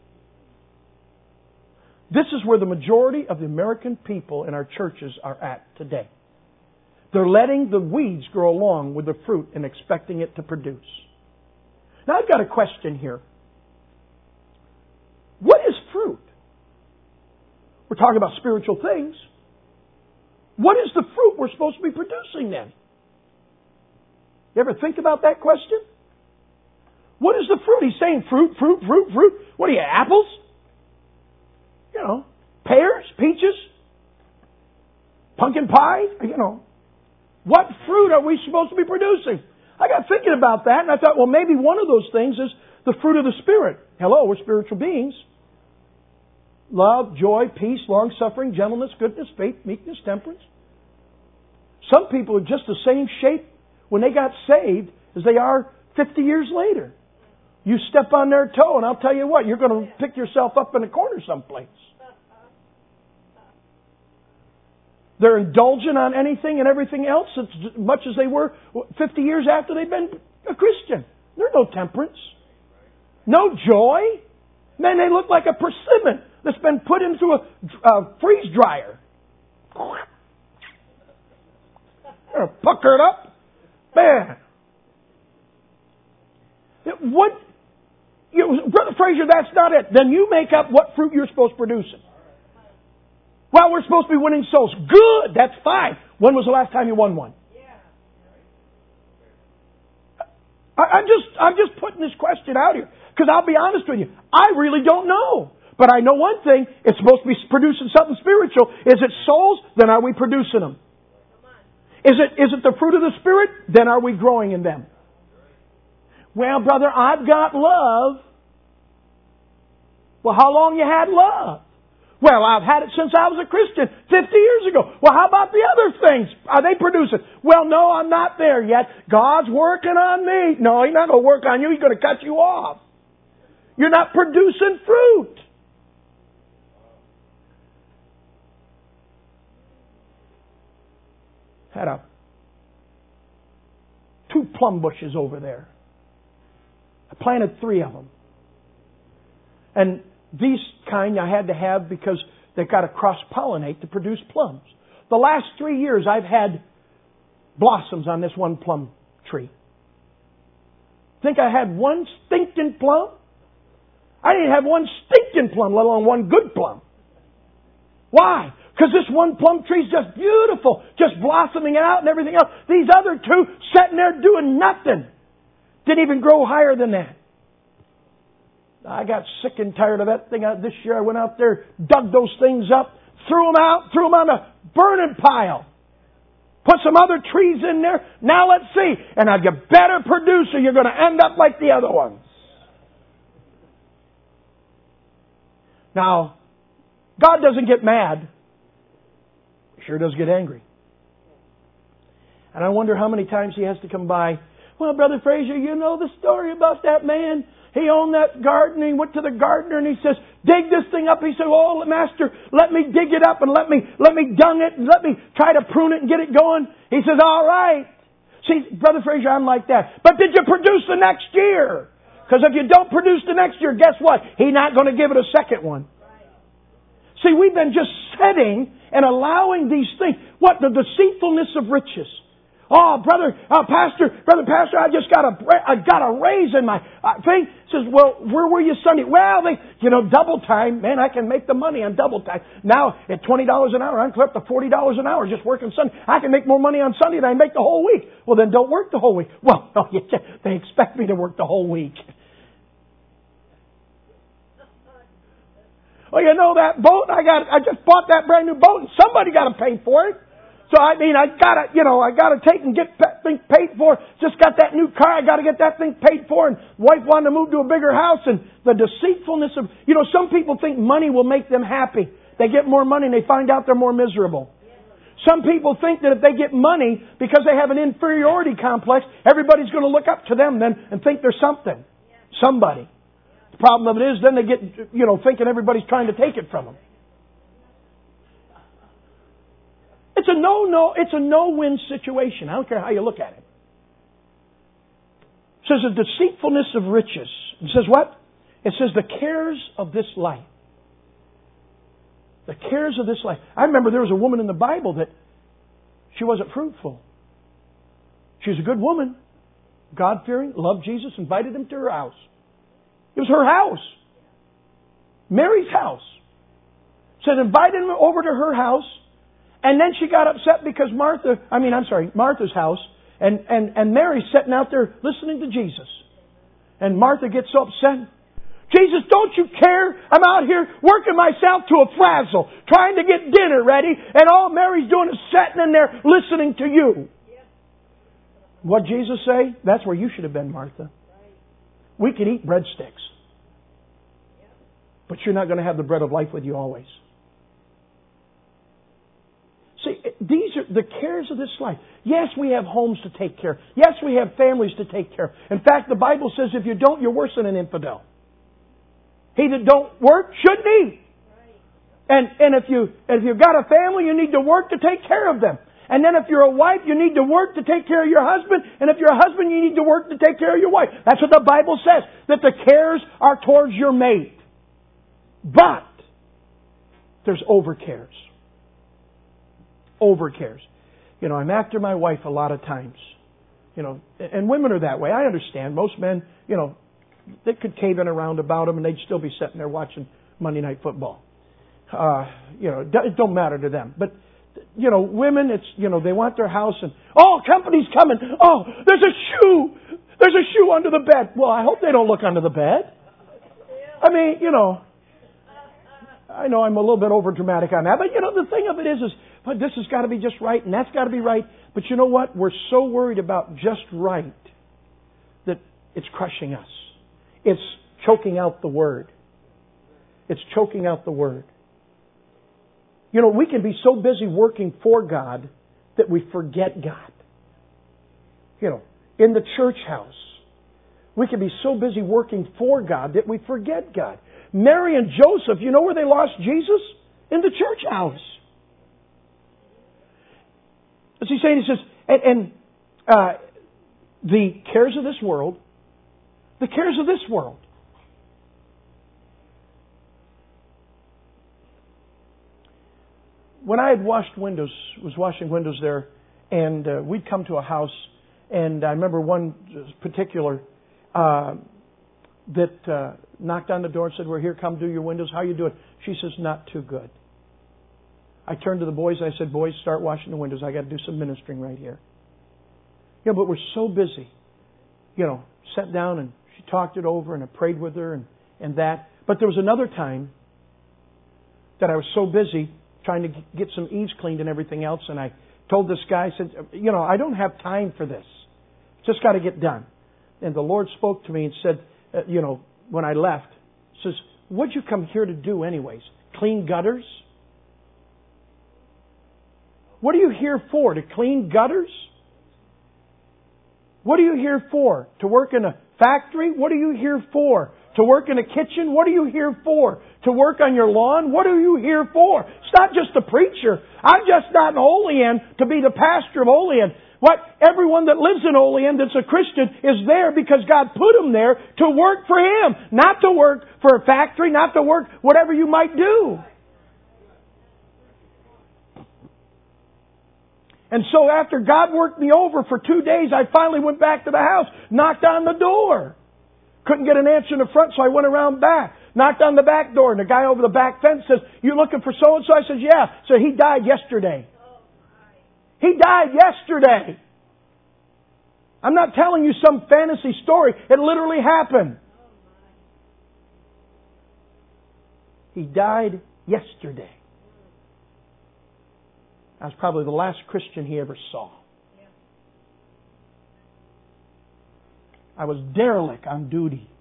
[SPEAKER 1] This is where the majority of the American people in our churches are at today. They're letting the weeds grow along with the fruit and expecting it to produce. Now, I've got a question here. What is fruit? We're talking about spiritual things. What is the fruit we're supposed to be producing then? You ever think about that question? What is the fruit? He's saying fruit. What are you, apples? You know, pears, peaches, pumpkin pie, you know. What fruit are we supposed to be producing? I got thinking about that and I thought, well, maybe one of those things is the fruit of the Spirit. Hello, we're spiritual beings. Love, joy, peace, long-suffering, gentleness, goodness, faith, meekness, temperance. Some people are just the same shape when they got saved as they are 50 years later. You step on their toe and I'll tell you what, you're going to pick yourself up in a corner someplace. They're indulgent on anything and everything else as much as they were 50 years after they've been a Christian. There's no temperance. No joy. Man, they look like a persimmon that's been put into a freeze dryer. They're puckered up. Man. Brother Fraser, that's not it. Then you make up what fruit you're supposed to produce. Well, we're supposed to be winning souls. Good, that's fine. When was the last time you won one? I'm just putting this question out here because I'll be honest with you, I really don't know. But I know one thing: it's supposed to be producing something spiritual. Is it souls? Then are we producing them? Is it the fruit of the Spirit? Then are we growing in them? Well, brother, I've got love. Well, how long you had love? Well, I've had it since I was a Christian 50 years ago. Well, how about the other things? Are they producing? Well, no, I'm not there yet. God's working on me. No, He's not going to work on you. He's going to cut you off. You're not producing fruit. Had 2 plum bushes over there. I planted 3 of them. And these kind I had to have because they've got to cross-pollinate to produce plums. The last 3 years I've had blossoms on this one plum tree. Think I had one stinking plum? I didn't have one stinking plum, let alone one good plum. Why? Because this one plum tree is just beautiful, just blossoming out and everything else. These other 2 sitting there doing nothing. Didn't even grow higher than that. I got sick and tired of that thing. This year I went out there, dug those things up, threw them on a burning pile. Put some other trees in there. Now let's see. And I'd get better producer. You're going to end up like the other ones. Now, God doesn't get mad. He sure does get angry. And I wonder how many times He has to come by. Well, Brother Fraser, you know the story about that man. He owned that garden. He went to the gardener and he says, dig this thing up. He said, oh, Master, let me dig it up and let me dung it and let me try to prune it and get it going. He says, all right. See, Brother Fraser, I'm like that. But did you produce the next year? Because if you don't produce the next year, guess what? He's not going to give it a second one. See, we've been just setting and allowing these things. What? The deceitfulness of riches. Oh, Brother Pastor, I just got a raise in my thing. Says, well, where were you Sunday? Well, double time. Man, I can make the money on double time. Now, at $20 an hour, I'm up to $40 an hour just working Sunday. I can make more money on Sunday than I make the whole week. Well, then don't work the whole week. Well, no, they expect me to work the whole week. Well, you know that boat? I just bought that brand new boat and somebody got to pay for it. So I gotta take and get that thing paid for. Just got that new car, I gotta get that thing paid for. And wife wanted to move to a bigger house. And the deceitfulness of, some people think money will make them happy. They get more money and they find out they're more miserable. Some people think that if they get money, because they have an inferiority complex, everybody's going to look up to them then and think they're something. Somebody. The problem of it is then they get, thinking everybody's trying to take it from them. It's a no-win situation. I don't care how you look at it. It says the deceitfulness of riches. It says what? It says the cares of this life. The cares of this life. I remember there was a woman in the Bible that she wasn't fruitful. She was a good woman. God-fearing, loved Jesus, invited him to her house. It was her house. Mary's house. Said invited him over to her house. And then she got upset because Martha's house, and Mary's sitting out there listening to Jesus. And Martha gets so upset. Jesus, don't you care? I'm out here working myself to a frazzle, trying to get dinner ready, and all Mary's doing is sitting in there listening to you. What Jesus say? That's where you should have been, Martha. We could eat breadsticks, but you're not going to have the bread of life with you always. See, these are the cares of this life. Yes, we have homes to take care of. Yes, we have families to take care of. In fact, the Bible says if you don't, you're worse than an infidel. He that don't work shouldn't eat. And if you've got a family, you need to work to take care of them. And then if you're a wife, you need to work to take care of your husband. And if you're a husband, you need to work to take care of your wife. That's what the Bible says, that the cares are towards your mate. But there's over cares. Over cares. I'm after my wife a lot of times. And women are that way. I understand. Most men, they could cave in around about them and they'd still be sitting there watching Monday Night Football. It don't matter to them. But, women, they want their house and, company's coming. Oh, there's a shoe. There's a shoe under the bed. Well, I hope they don't look under the bed. I know I'm a little bit over dramatic on that, but the thing of it is but this has got to be just right and that's got to be right. But you know what? We're so worried about just right that it's crushing us. It's choking out the Word. It's choking out the Word. We can be so busy working for God that we forget God. In the church house, we can be so busy working for God that we forget God. Mary and Joseph, you know where they lost Jesus? In the church house. What's he saying? He says, the cares of this world, When I had was washing windows there, and we'd come to a house, and I remember one particular that knocked on the door and said, "We're here, come do your windows. How you doing?" She says, "Not too good." I turned to the boys and I said, "Boys, start washing the windows. I got to do some ministering right here." But we're so busy. Sat down and she talked it over and I prayed with her and that. But there was another time that I was so busy trying to get some eaves cleaned and everything else, and I told this guy, I said, I don't have time for this. It's just got to get done. And the Lord spoke to me and said, when I left, says, "What'd you come here to do anyways? Clean gutters? What are you here for? To clean gutters? What are you here for? To work in a factory? What are you here for? To work in a kitchen? What are you here for? To work on your lawn? What are you here for?" It's not just the preacher. I'm just not in Olean to be the pastor of Olean. Everyone that lives in Olean that's a Christian is there because God put them there to work for Him. Not to work for a factory, not to work whatever you might do. And so after God worked me over for 2 days, I finally went back to the house, knocked on the door. Couldn't get an answer in the front, so I went around back. Knocked on the back door, and the guy over the back fence says, "You looking for so-and-so?" I said, "Yeah." So he died yesterday. He died yesterday. I'm not telling you some fantasy story. It literally happened. He died yesterday. I was probably the last Christian he ever saw. I was derelict on duty.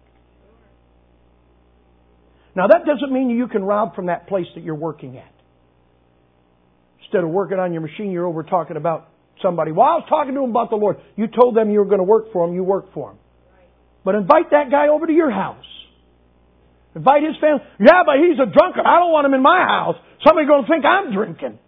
[SPEAKER 1] Now that doesn't mean you can rob from that place that you're working at. Instead of working on your machine, you're over talking about somebody. Well, I was talking to them about the Lord. You told them you were going to work for them. You work for them. But invite that guy over to your house. Invite his family. Yeah, but he's a drunkard. I don't want him in my house. Somebody's going to think I'm drinking.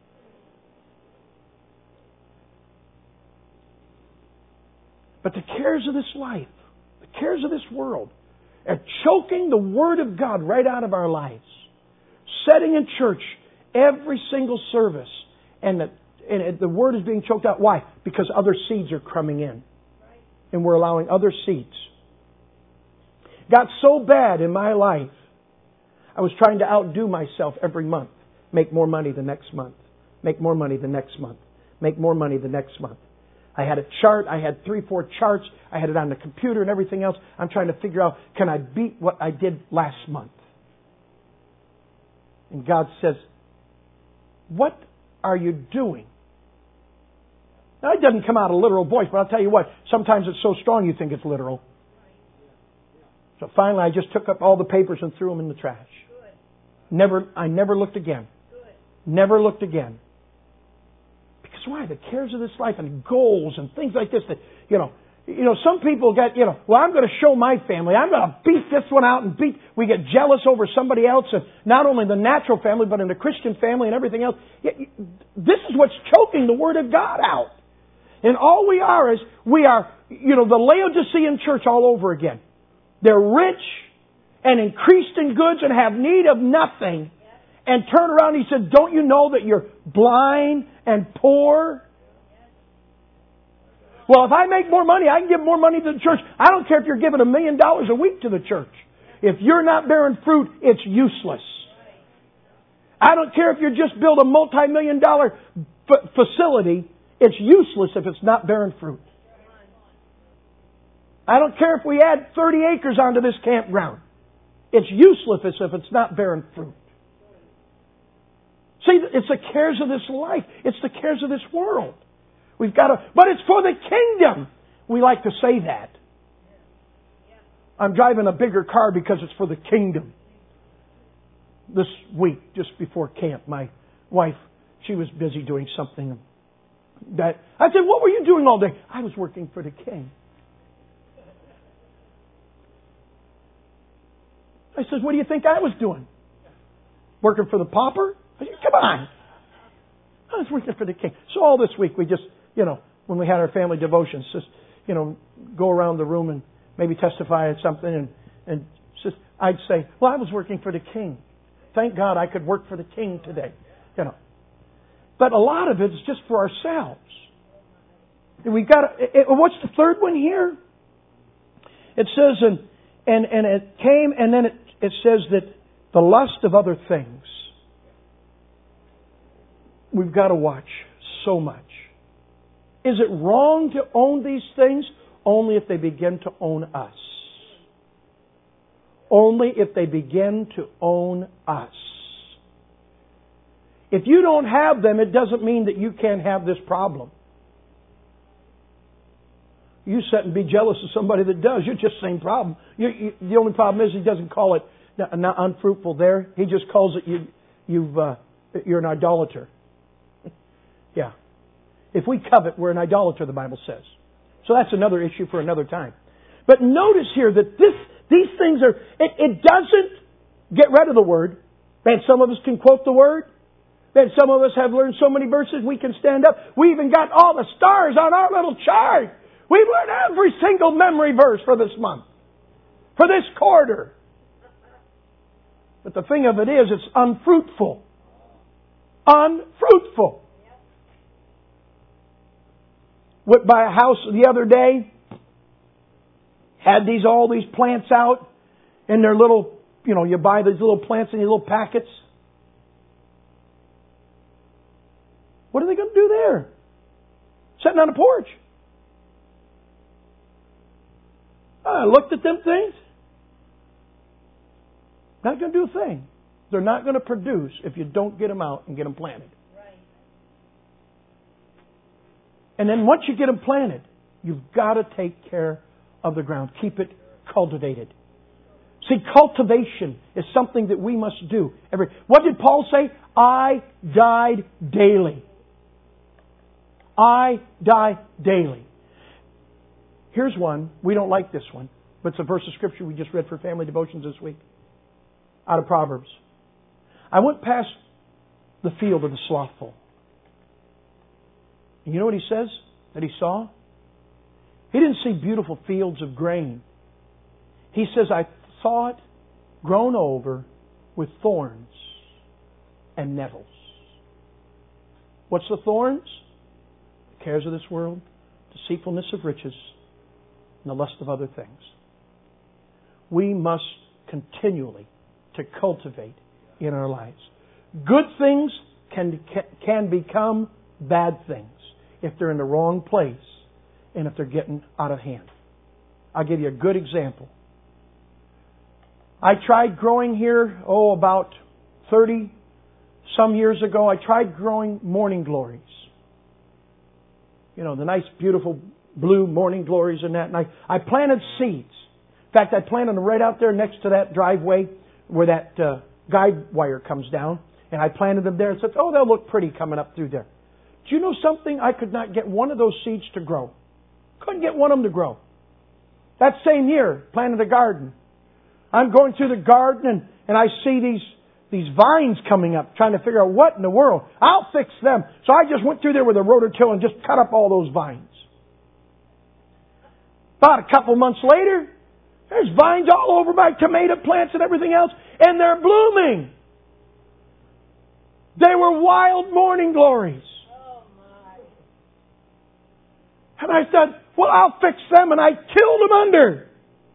[SPEAKER 1] But the cares of this life, the cares of this world, are choking the Word of God right out of our lives. Sitting in church every single service, and the Word is being choked out. Why? Because other seeds are coming in. And we're allowing other seeds. Got so bad in my life, I was trying to outdo myself every month. Make more money the next month. Make more money the next month. Make more money the next month. I had a chart. I had 3-4 charts. I had it on the computer and everything else. I'm trying to figure out, can I beat what I did last month? And God says, what are you doing? Now, it doesn't come out a literal voice, but I'll tell you what, sometimes it's so strong you think it's literal. So finally, I just took up all the papers and threw them in the trash. I never looked again. Never looked again. Because why? The cares of this life and goals and things like this that, some people get, well, I'm going to show my family. I'm going to beat this one out and we get jealous over somebody else, and not only the natural family, but in the Christian family and everything else. This is what's choking the Word of God out. And all we are, the Laodicean church all over again. They're rich and increased in goods and have need of nothing. And turn around and he said, don't you know that you're blind and poor? Well, if I make more money, I can give more money to the church. I don't care if you're giving $1 million a week to the church. If you're not bearing fruit, it's useless. I don't care if you just build a multi-million-dollar facility. It's useless if it's not bearing fruit. I don't care if we add 30 acres onto this campground. It's useless if it's not bearing fruit. See, it's the cares of this life. It's the cares of this world. But it's for the kingdom. We like to say that. I'm driving a bigger car because it's for the kingdom. This week, just before camp, my wife, she was busy doing something that I said, what were you doing all day? I was working for the king. I said, what do you think I was doing? Working for the pauper? I said, come on. I was working for the king. So all this week we just, when we had our family devotions, just, go around the room and maybe testify at something and just, I'd say, well, I was working for the king. Thank God I could work for the king today. But a lot of it is just for ourselves. And what's the third one here? It says, and it came, and then it says that the lust of other things. We've got to watch so much. Is it wrong to own these things? Only if they begin to own us. Only if they begin to own us. If you don't have them, it doesn't mean that you can't have this problem. You sit and be jealous of somebody that does. You're just the same problem. The only problem is he doesn't call it not unfruitful there. He just calls it you're an idolater. Yeah. If we covet, we're an idolater, the Bible says. So that's another issue for another time. But notice here that these things are, it doesn't get rid of the Word. And some of us can quote the Word. And some of us have learned so many verses we can stand up. We even got all the stars on our little chart. We've learned every single memory verse for this month. For this quarter. But the thing of it is, it's unfruitful. Unfruitful. Went by a house the other day. Had all these plants out. In their little, you buy these little plants in these little packets. What are they going to do there? Sitting on a porch. I looked at them things. Not going to do a thing. They're not going to produce if you don't get them out and get them planted. Right. And then once you get them planted, you've got to take care of the ground. Keep it cultivated. See, cultivation is something that we must do. What did Paul say? I died daily. I die daily. Here's one. We don't like this one, but it's a verse of Scripture we just read for family devotions this week. Out of Proverbs. I went past the field of the slothful. And you know what he says that he saw? He didn't see beautiful fields of grain. He says, I saw it grown over with thorns and nettles. What's the thorns? The cares of this world, deceitfulness of riches, and the lust of other things. We must continually to cultivate in our lives. Good things can become bad things if they're in the wrong place and if they're getting out of hand. I'll give you a good example. I tried growing here, about 30 some years ago. I tried growing morning glories. You know, the nice, beautiful blue morning glories and that. And I planted seeds. In fact, I planted them right out there next to that driveway where that guide wire comes down. And I planted them there and said, they'll look pretty coming up through there. Do you know something? I could not get one of those seeds to grow. Couldn't get one of them to grow. That same year, planted a garden. I'm going through the garden and I see these vines coming up, trying to figure out what in the world. I'll fix them. So I just went through there with a rototill and just cut up all those vines. About a couple months later, there's vines all over my tomato plants and everything else, and they're blooming. They were wild morning glories. And I said, I'll fix them, and I tilled them under.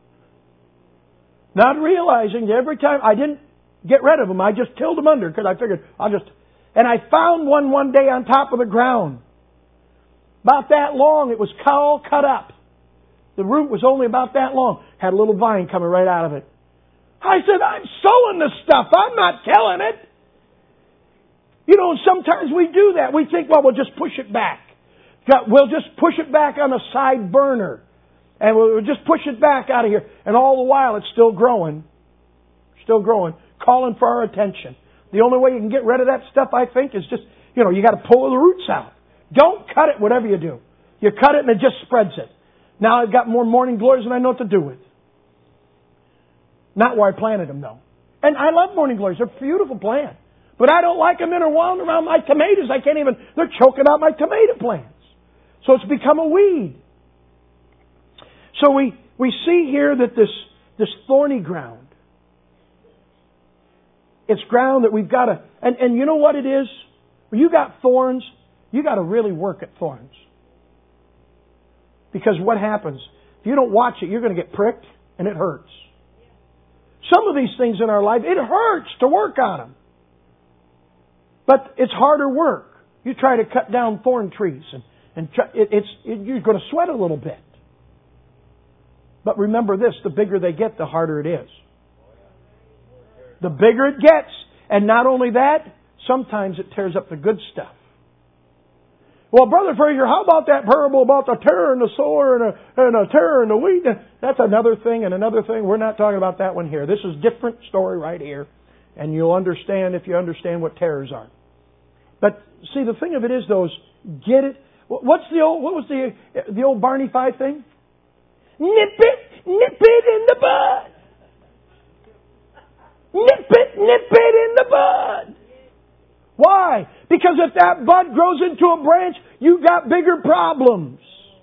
[SPEAKER 1] Not realizing that every time I didn't get rid of them, I just tilled them under because I figured and I found one day on top of the ground. About that long, it was all cut up. The root was only about that long. Had a little vine coming right out of it. I said, I'm sowing this stuff. I'm not killing it. You know, sometimes we do that. We think, we'll just push it back. We'll just push it back on a side burner. And we'll just push it back out of here. And all the while it's still growing. Still growing. Calling for our attention. The only way you can get rid of that stuff, I think, is just, you got to pull the roots out. Don't cut it, whatever you do. You cut it and it just spreads it. Now I've got more morning glories than I know what to do with. Not where I planted them, though. And I love morning glories. They're a beautiful plant. But I don't like them interwound around my tomatoes. They're choking out my tomato plants. So it's become a weed. So we see here that this thorny ground, it's ground that we've got to, and you know what it is? When you got thorns, you got to really work at thorns. Because what happens? If you don't watch it, you're going to get pricked and it hurts. Some of these things in our life, it hurts to work on them. But it's harder work. You try to cut down thorn trees and you're going to sweat a little bit. But remember this, the bigger they get, the harder it is. The bigger it gets. And not only that, sometimes it tears up the good stuff. Well, Brother Fraser, how about that parable about the terror and the sower and a terror and the wheat? That's another thing and another thing. We're not talking about that one here. This is a different story right here. And you'll understand if you understand what terrors are. But see, the thing of it is, get it. What was the old Barney Fife thing? Nip it in the bud. Nip it in the bud. Why? Because if that bud grows into a branch, you got bigger problems.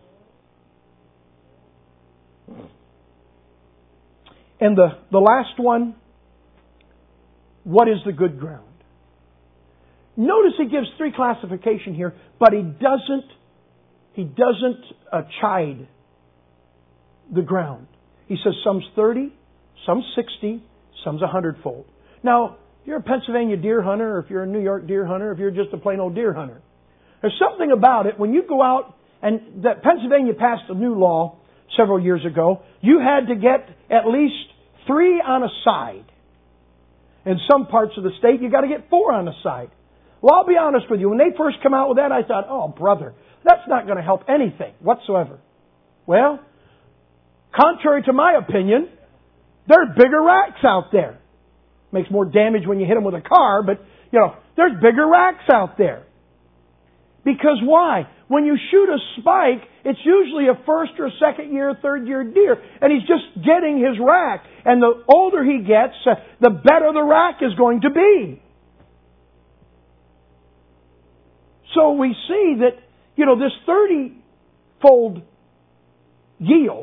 [SPEAKER 1] And the last one, what is the good ground? Notice he gives 3 classifications here, but he doesn't chide the ground. He says some's 30, some's 60, some's 100-fold. Now, if you're a Pennsylvania deer hunter, or if you're a New York deer hunter, if you're just a plain old deer hunter, there's something about it when you go out, and that Pennsylvania passed a new law several years ago, you had to get at least 3 on a side. In some parts of the state, you got to get 4 on a side. Well, I'll be honest with you. When they first come out with that, I thought, oh, brother, That's not going to help anything whatsoever. Well, contrary to my opinion, there are bigger racks out there. Makes more damage when you hit them with a car, but, there's bigger racks out there. Because why? When you shoot a spike, it's usually a first or second year, third year deer. And he's just getting his rack. And the older he gets, the better the rack is going to be. So we see that, this 30-fold yield,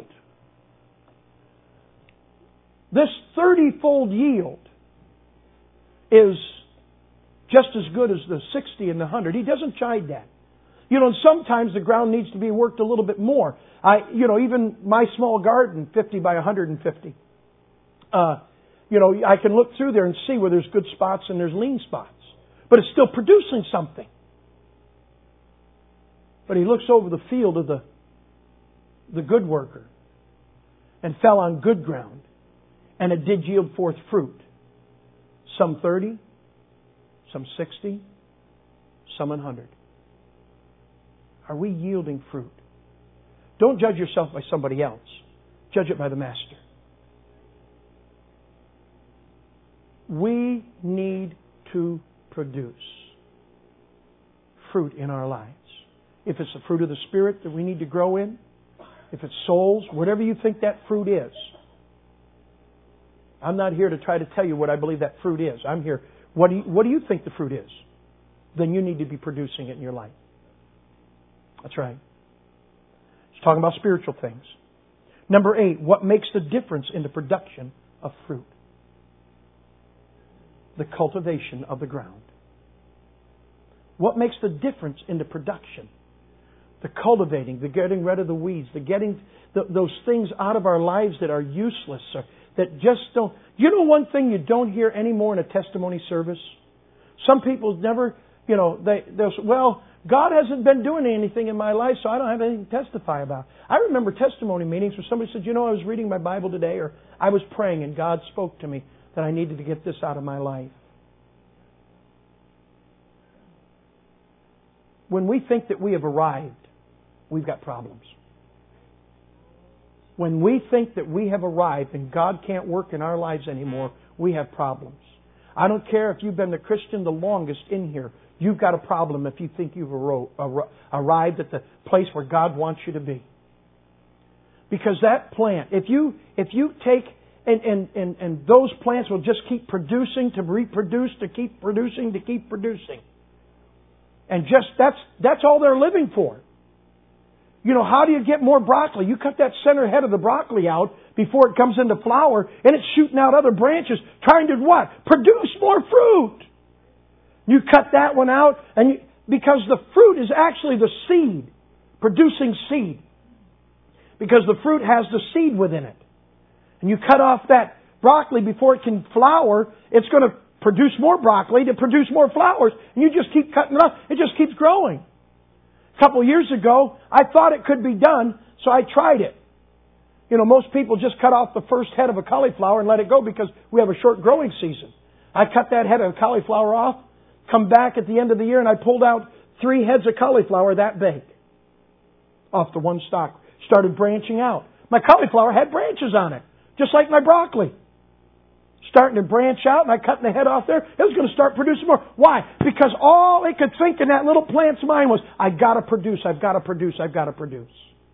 [SPEAKER 1] this 30-fold yield is just as good as the 60 and the 100. He doesn't chide that. And sometimes the ground needs to be worked a little bit more. Even my small garden, 50 by 150. I can look through there and see where there's good spots and there's lean spots. But it's still producing something. But he looks over the field of the good worker and fell on good ground. And it did yield forth fruit. Some 30, some 60, some 100. Are we yielding fruit? Don't judge yourself by somebody else. Judge it by the Master. We need to produce fruit in our lives. If it's the fruit of the Spirit that we need to grow in, if it's souls, whatever you think that fruit is. I'm not here to try to tell you what I believe that fruit is. I'm here. What do you think the fruit is? Then you need to be producing it in your life. That's right. It's talking about spiritual things. Number 8, what makes the difference in the production of fruit? The cultivation of the ground. What makes the difference in the production? The cultivating, the getting rid of the weeds, the getting those things out of our lives that are useless, or that just don't... one thing you don't hear anymore in a testimony service? Some people never, they'll say, well, God hasn't been doing anything in my life, so I don't have anything to testify about. I remember testimony meetings where somebody said, I was reading my Bible today, or I was praying and God spoke to me that I needed to get this out of my life. When we think that we have arrived, we've got problems. When we think that we have arrived and God can't work in our lives anymore, we have problems. I don't care if you've been the Christian the longest in here. You've got a problem if you think you've arrived at the place where God wants you to be. Because that plant, if you take and those plants will just keep producing to reproduce, to keep producing, to keep producing. And just that's all they're living for. How do you get more broccoli? You cut that center head of the broccoli out before it comes into flower, and it's shooting out other branches, trying to what? Produce more fruit. You cut that one out, because the fruit is actually the seed, producing seed. Because the fruit has the seed within it. And you cut off that broccoli before it can flower, it's going to produce more broccoli to produce more flowers. And you just keep cutting it off. It just keeps growing. A couple of years ago, I thought it could be done, so I tried it. Most people just cut off the first head of a cauliflower and let it go because we have a short growing season. I cut that head of cauliflower off, come back at the end of the year, and I pulled out 3 heads of cauliflower that big off the one stalk. Started branching out. My cauliflower had branches on it, just like my broccoli. Starting to branch out, and I cut the head off there. It was going to start producing more. Why? Because all it could think in that little plant's mind was, I've got to produce, I've got to produce, I've got to produce.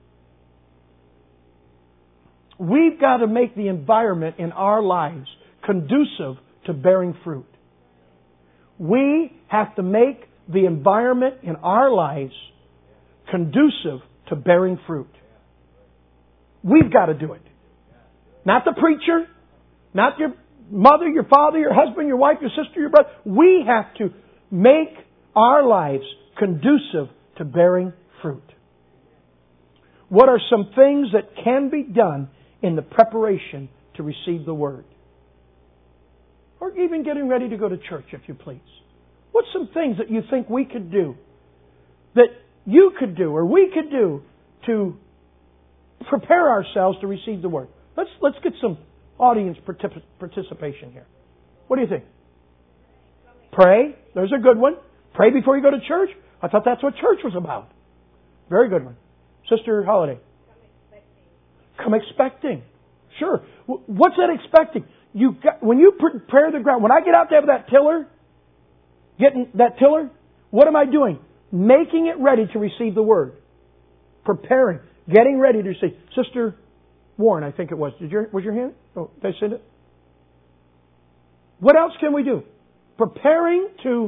[SPEAKER 1] We've got to make the environment in our lives conducive to bearing fruit. We have to make the environment in our lives conducive to bearing fruit. We've got to do it. Not the preacher, not your mother, your father, your husband, your wife, your sister, your brother. We have to make our lives conducive to bearing fruit. What are some things that can be done in the preparation to receive the Word? Or even getting ready to go to church, if you please. What's some things that you think we could do, that you could do, or we could do to prepare ourselves to receive the Word? Let's get some audience participation here. What do you think? Pray. There's a good one. Pray before you go to church. I thought that's what church was about. Very good one. Sister Holiday. Come expecting. Sure. What's that expecting? When you prepare the ground, when I get out there with that tiller, what am I doing? Making it ready to receive the Word. Preparing. Getting ready to receive. Sister Warren, I think it was. Was your hand? Oh, did I send it? What else can we do? Preparing to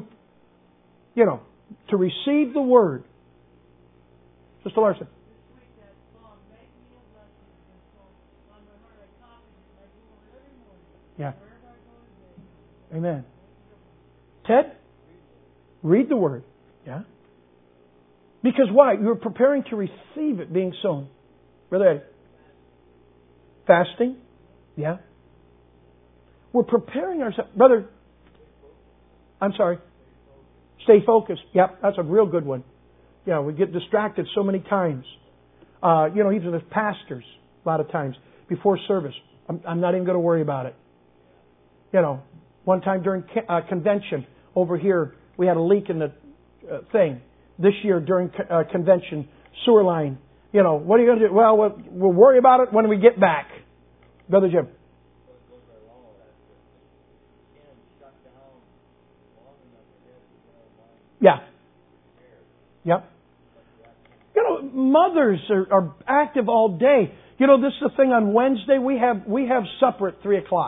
[SPEAKER 1] receive the Word. Sister Larson. Yeah. Amen. Ted? Read the Word. Yeah. Because why? You're preparing to receive it being sown. Brother Eddie. Fasting. Yeah. We're preparing ourselves. Brother, I'm sorry. Stay focused. Yep, that's a real good one. Yeah, we get distracted so many times. Even as pastors, a lot of times, before service. I'm not even going to worry about it. One time during convention over here, we had a leak in the thing. This year during convention, sewer line. What are you going to do? Well, we'll worry about it when we get back. Brother Jim. Yeah. Yep. Mothers are active all day. This is the thing on Wednesday. We have supper at 3:00.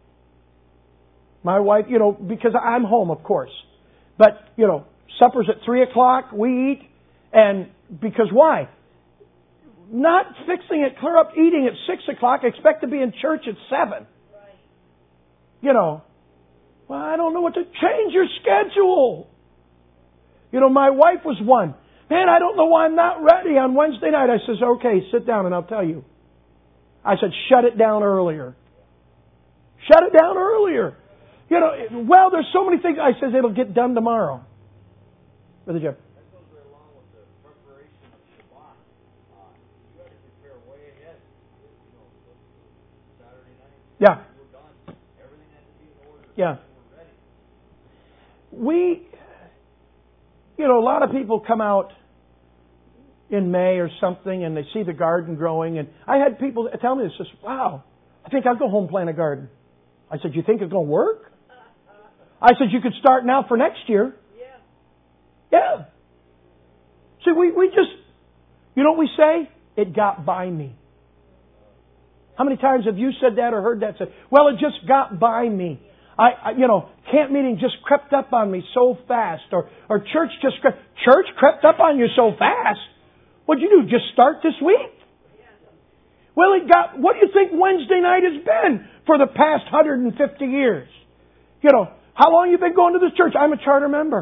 [SPEAKER 1] My wife, because I'm home, of course. But, supper's at 3:00. We eat. And because why? Not fixing it, clear up, eating at 6:00. Expect to be in church at 7. Right. Well, I don't know what to change your schedule. My wife was one. Man, I don't know why I'm not ready on Wednesday night. I says, okay, sit down and I'll tell you. I said, shut it down earlier. Shut it down earlier. Well, there's so many things. I says, it'll get done tomorrow. Brother Jeff.
[SPEAKER 2] That goes right along with the preparation of Shabbat. You got to prepare way ahead. Saturday night.
[SPEAKER 1] Yeah.
[SPEAKER 2] We're done. Everything has to be in order.
[SPEAKER 1] Yeah.
[SPEAKER 2] We're ready.
[SPEAKER 1] A lot of people come out in May or something and they see the garden growing. And I had people tell me this, wow, I think I'll go home and plant a garden. I said, you think it's going to work? I said, you could start now for next year. Yeah. See, we just, what we say? It got by me. How many times have you said that or heard that said, well, it just got by me. Camp meeting just crept up on me so fast. Or church crept up on you so fast. What'd you do? Just start this week? Well, what do you think Wednesday night has been for the past 150 years? How long you been going to this church? I'm a charter member.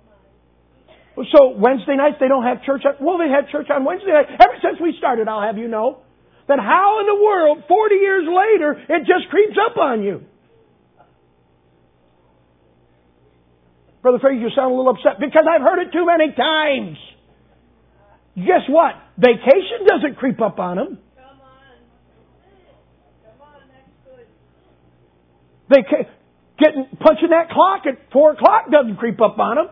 [SPEAKER 1] So Wednesday nights they don't have church. Well, they had church on Wednesday night. Ever since we started, I'll have you know. Then how in the world, 40 years later, it just creeps up on you? Brother Fraser, you sound a little upset because I've heard it too many times. Guess what? Vacation doesn't creep up on them.
[SPEAKER 3] Come on, that's good.
[SPEAKER 1] Punching that clock at 4 o'clock doesn't creep up on them.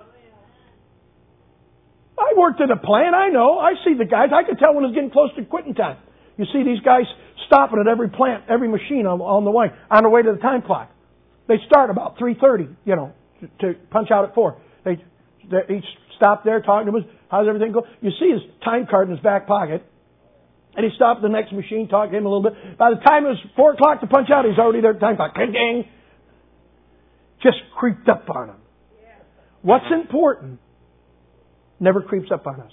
[SPEAKER 1] I worked at a plant. I know. I see the guys. I can tell when it's getting close to quitting time. You see these guys stopping at every plant, every machine on the way, on the way to the time clock. They start about 3:30, to punch out at 4. They each stop there talking to him. How's everything go? You see his time card in his back pocket. And he stopped at the next machine, talked to him a little bit. By the time it was 4 o'clock to punch out, he's already there at the time clock. Ding, ding. Just creeped up on him. What's important never creeps up on us.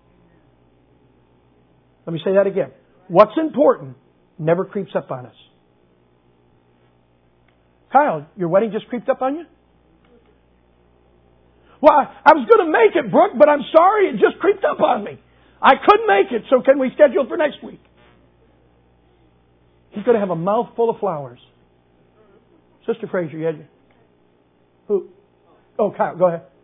[SPEAKER 1] Let me say that again. What's important never creeps up on us. Kyle, your wedding just creeped up on you? Well, I was going to make it, Brooke, but I'm sorry, it just creeped up on me. I couldn't make it, so can we schedule it for next week? He's going to have a mouthful of flowers. Sister Fraser, you had your... Who? Oh, Kyle, go ahead.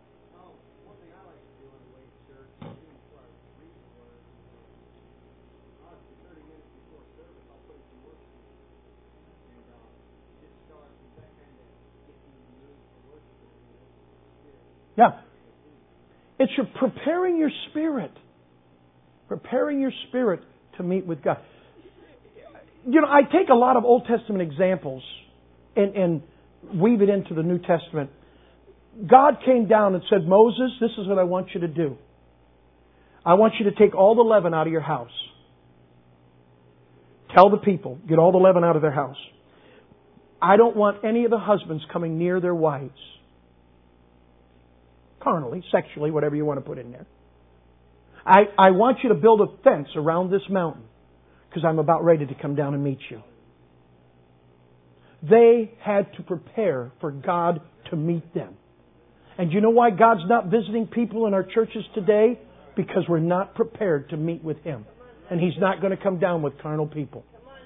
[SPEAKER 1] Yeah. It's preparing your spirit. Preparing your spirit to meet with God. You know, I take a lot of Old Testament examples and weave it into the New Testament. God came down and said, Moses, this is what I want you to do. I want you to take all the leaven out of your house. Tell the people, get all the leaven out of their house. I don't want any of the husbands coming near their wives. Carnally, sexually, whatever you want to put in there. I want you to build a fence around this mountain because I'm about ready to come down and meet you. They had to prepare for God to meet them. And you know why God's not visiting people in our churches today? Because we're not prepared to meet with Him. And He's not going to come down with carnal people.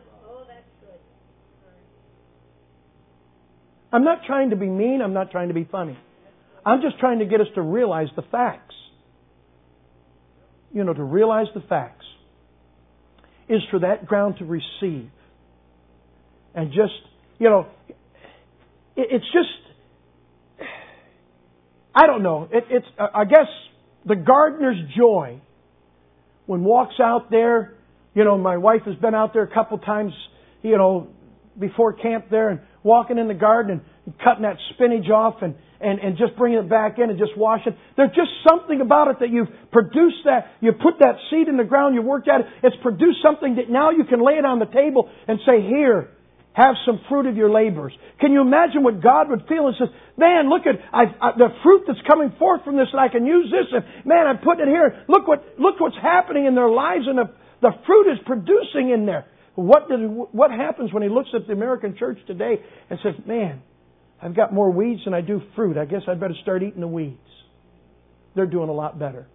[SPEAKER 1] I'm not trying to be mean. I'm not trying to be funny. I'm just trying to get us to realize the facts. You know, to realize the facts is for that ground to receive. And just, you know, it's just, I don't know. It's I guess the gardener's joy when walks out there. You know, my wife has been out there a couple times, you know, before camp there and walking in the garden and cutting that spinach off and just bringing it back in and just washing. There's just something about it that you've produced that, you put that seed in the ground, you worked at it, it's produced something that now you can lay it on the table and say, here, have some fruit of your labors. Can you imagine what God would feel and says, man, look at the fruit that's coming forth from this and I can use this and man, I'm putting it here. Look what's happening in their lives and the fruit is producing in there. What happens when he looks at the American church today and says, man, I've got more weeds than I do fruit. I guess I'd better start eating the weeds. They're doing a lot better.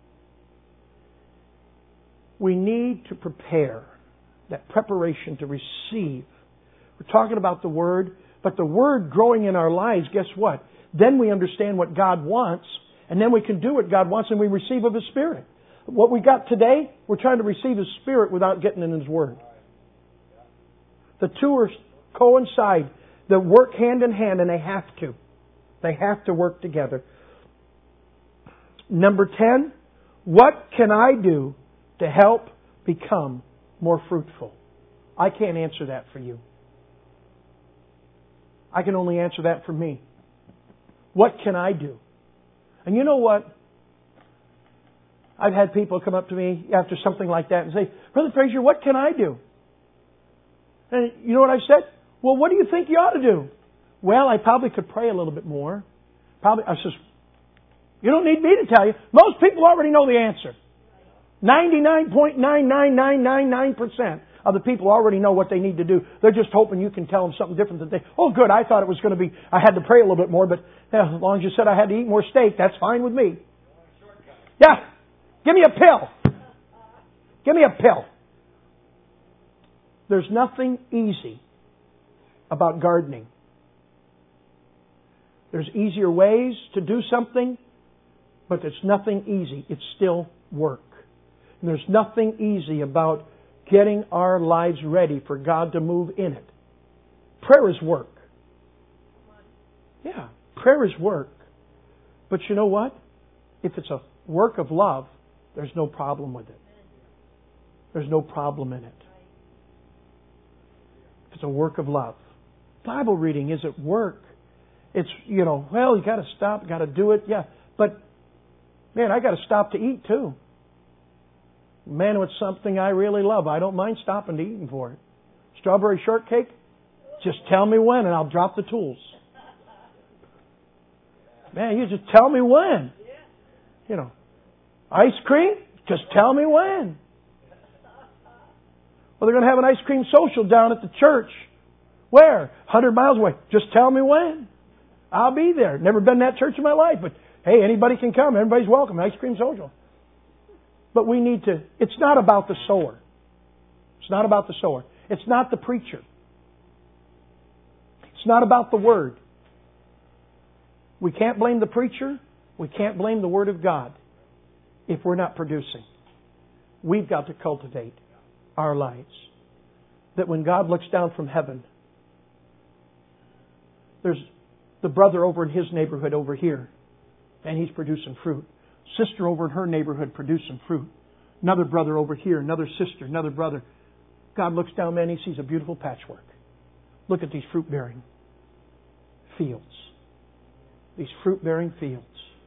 [SPEAKER 1] We need to prepare that preparation to receive. We're talking about the Word, but the Word growing in our lives, guess what? Then we understand what God wants, and then we can do what God wants, and we receive of His Spirit. What we got today, we're trying to receive His Spirit without getting in His Word. The two are coincide. They work hand in hand, and they have to. They have to work together. Number 10, what can I do to help become more fruitful? I can't answer that for you. I can only answer that for me. What can I do? And you know what? I've had people come up to me after something like that and say, Brother Frazier, what can I do? And you know what I said? Well, what do you think you ought to do? Well, I probably could pray a little bit more. I says, you don't need me to tell you. Most people already know the answer. 99.99999% of the people already know what they need to do. They're just hoping you can tell them something different that oh good, I thought it was going to be, I had to pray a little bit more, but as long as you said I had to eat more steak, that's fine with me. Yeah. Give me a pill. Give me a pill. There's nothing easy about gardening. There's easier ways to do something, but there's nothing easy. It's still work. And there's nothing easy about getting our lives ready for God to move in it. Prayer is work. Yeah, prayer is work. But you know what? If it's a work of love, there's no problem with it. There's no problem in it. If it's a work of love. Bible reading is at work. It's, you got to stop, got to do it. Yeah, but man, I got to stop to eat too. Man, it's something I really love. I don't mind stopping to eating for it. Strawberry shortcake? Just tell me when and I'll drop the tools. Man, you just tell me when. Ice cream? Just tell me when. Well, they're going to have an ice cream social down at the church. Where? 100 miles away. Just tell me when. I'll be there. Never been to that church in my life, but hey, anybody can come. Everybody's welcome. Ice cream social. But we need to, it's not about the sower. It's not about the sower. It's not the preacher. It's not about the Word. We can't blame the preacher. We can't blame the Word of God if we're not producing. We've got to cultivate our lives. That when God looks down from heaven, there's the brother over in his neighborhood over here, and he's producing fruit. Sister over in her neighborhood producing fruit. Another brother over here, another sister, another brother. God looks down, man, He sees a beautiful patchwork. Look at these fruit-bearing fields. These fruit-bearing fields.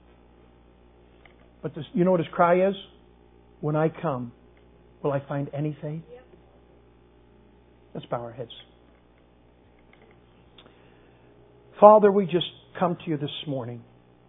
[SPEAKER 1] But this, you know what His cry is? When I come, will I find anything? Yep. Let's bow our heads. Father, we just come to You this morning.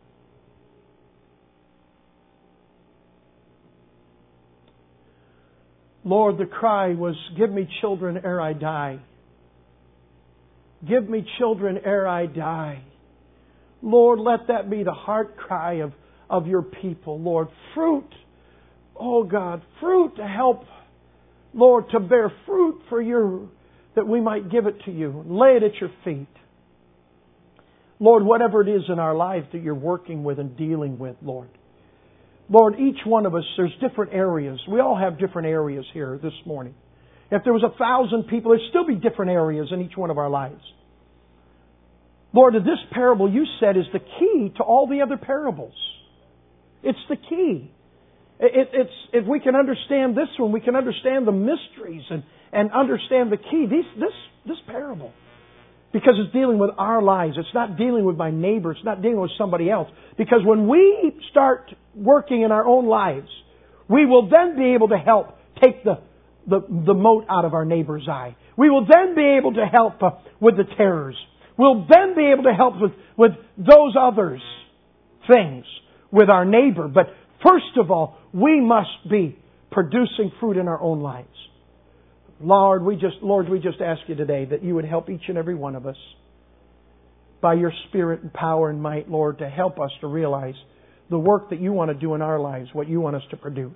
[SPEAKER 1] Lord, the cry was, give me children ere I die. Give me children ere I die. Lord, let that be the heart cry of Your people. Lord, fruit, oh God, fruit to help, Lord, to bear fruit for You, that we might give it to You and lay it at Your feet. Lord, whatever it is in our life that You're working with and dealing with, Lord. Lord, each one of us, there's different areas. We all have different areas here this morning. If there was 1,000 people, there'd still be different areas in each one of our lives. Lord, this parable You said is the key to all the other parables. It's the key. It's if we can understand this one, we can understand the mysteries and understand the key. This parable. Because it's dealing with our lives. It's not dealing with my neighbor. It's not dealing with somebody else. Because when we start working in our own lives, we will then be able to help take the mote out of our neighbor's eye. We will then be able to help with the terrors. We'll then be able to help with those others things with our neighbor. But first of all, we must be producing fruit in our own lives. Lord, we just ask You today that You would help each and every one of us by Your Spirit and power and might, Lord, to help us to realize the work that You want to do in our lives, what You want us to produce.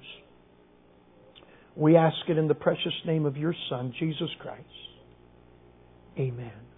[SPEAKER 1] We ask it in the precious name of Your Son, Jesus Christ. Amen.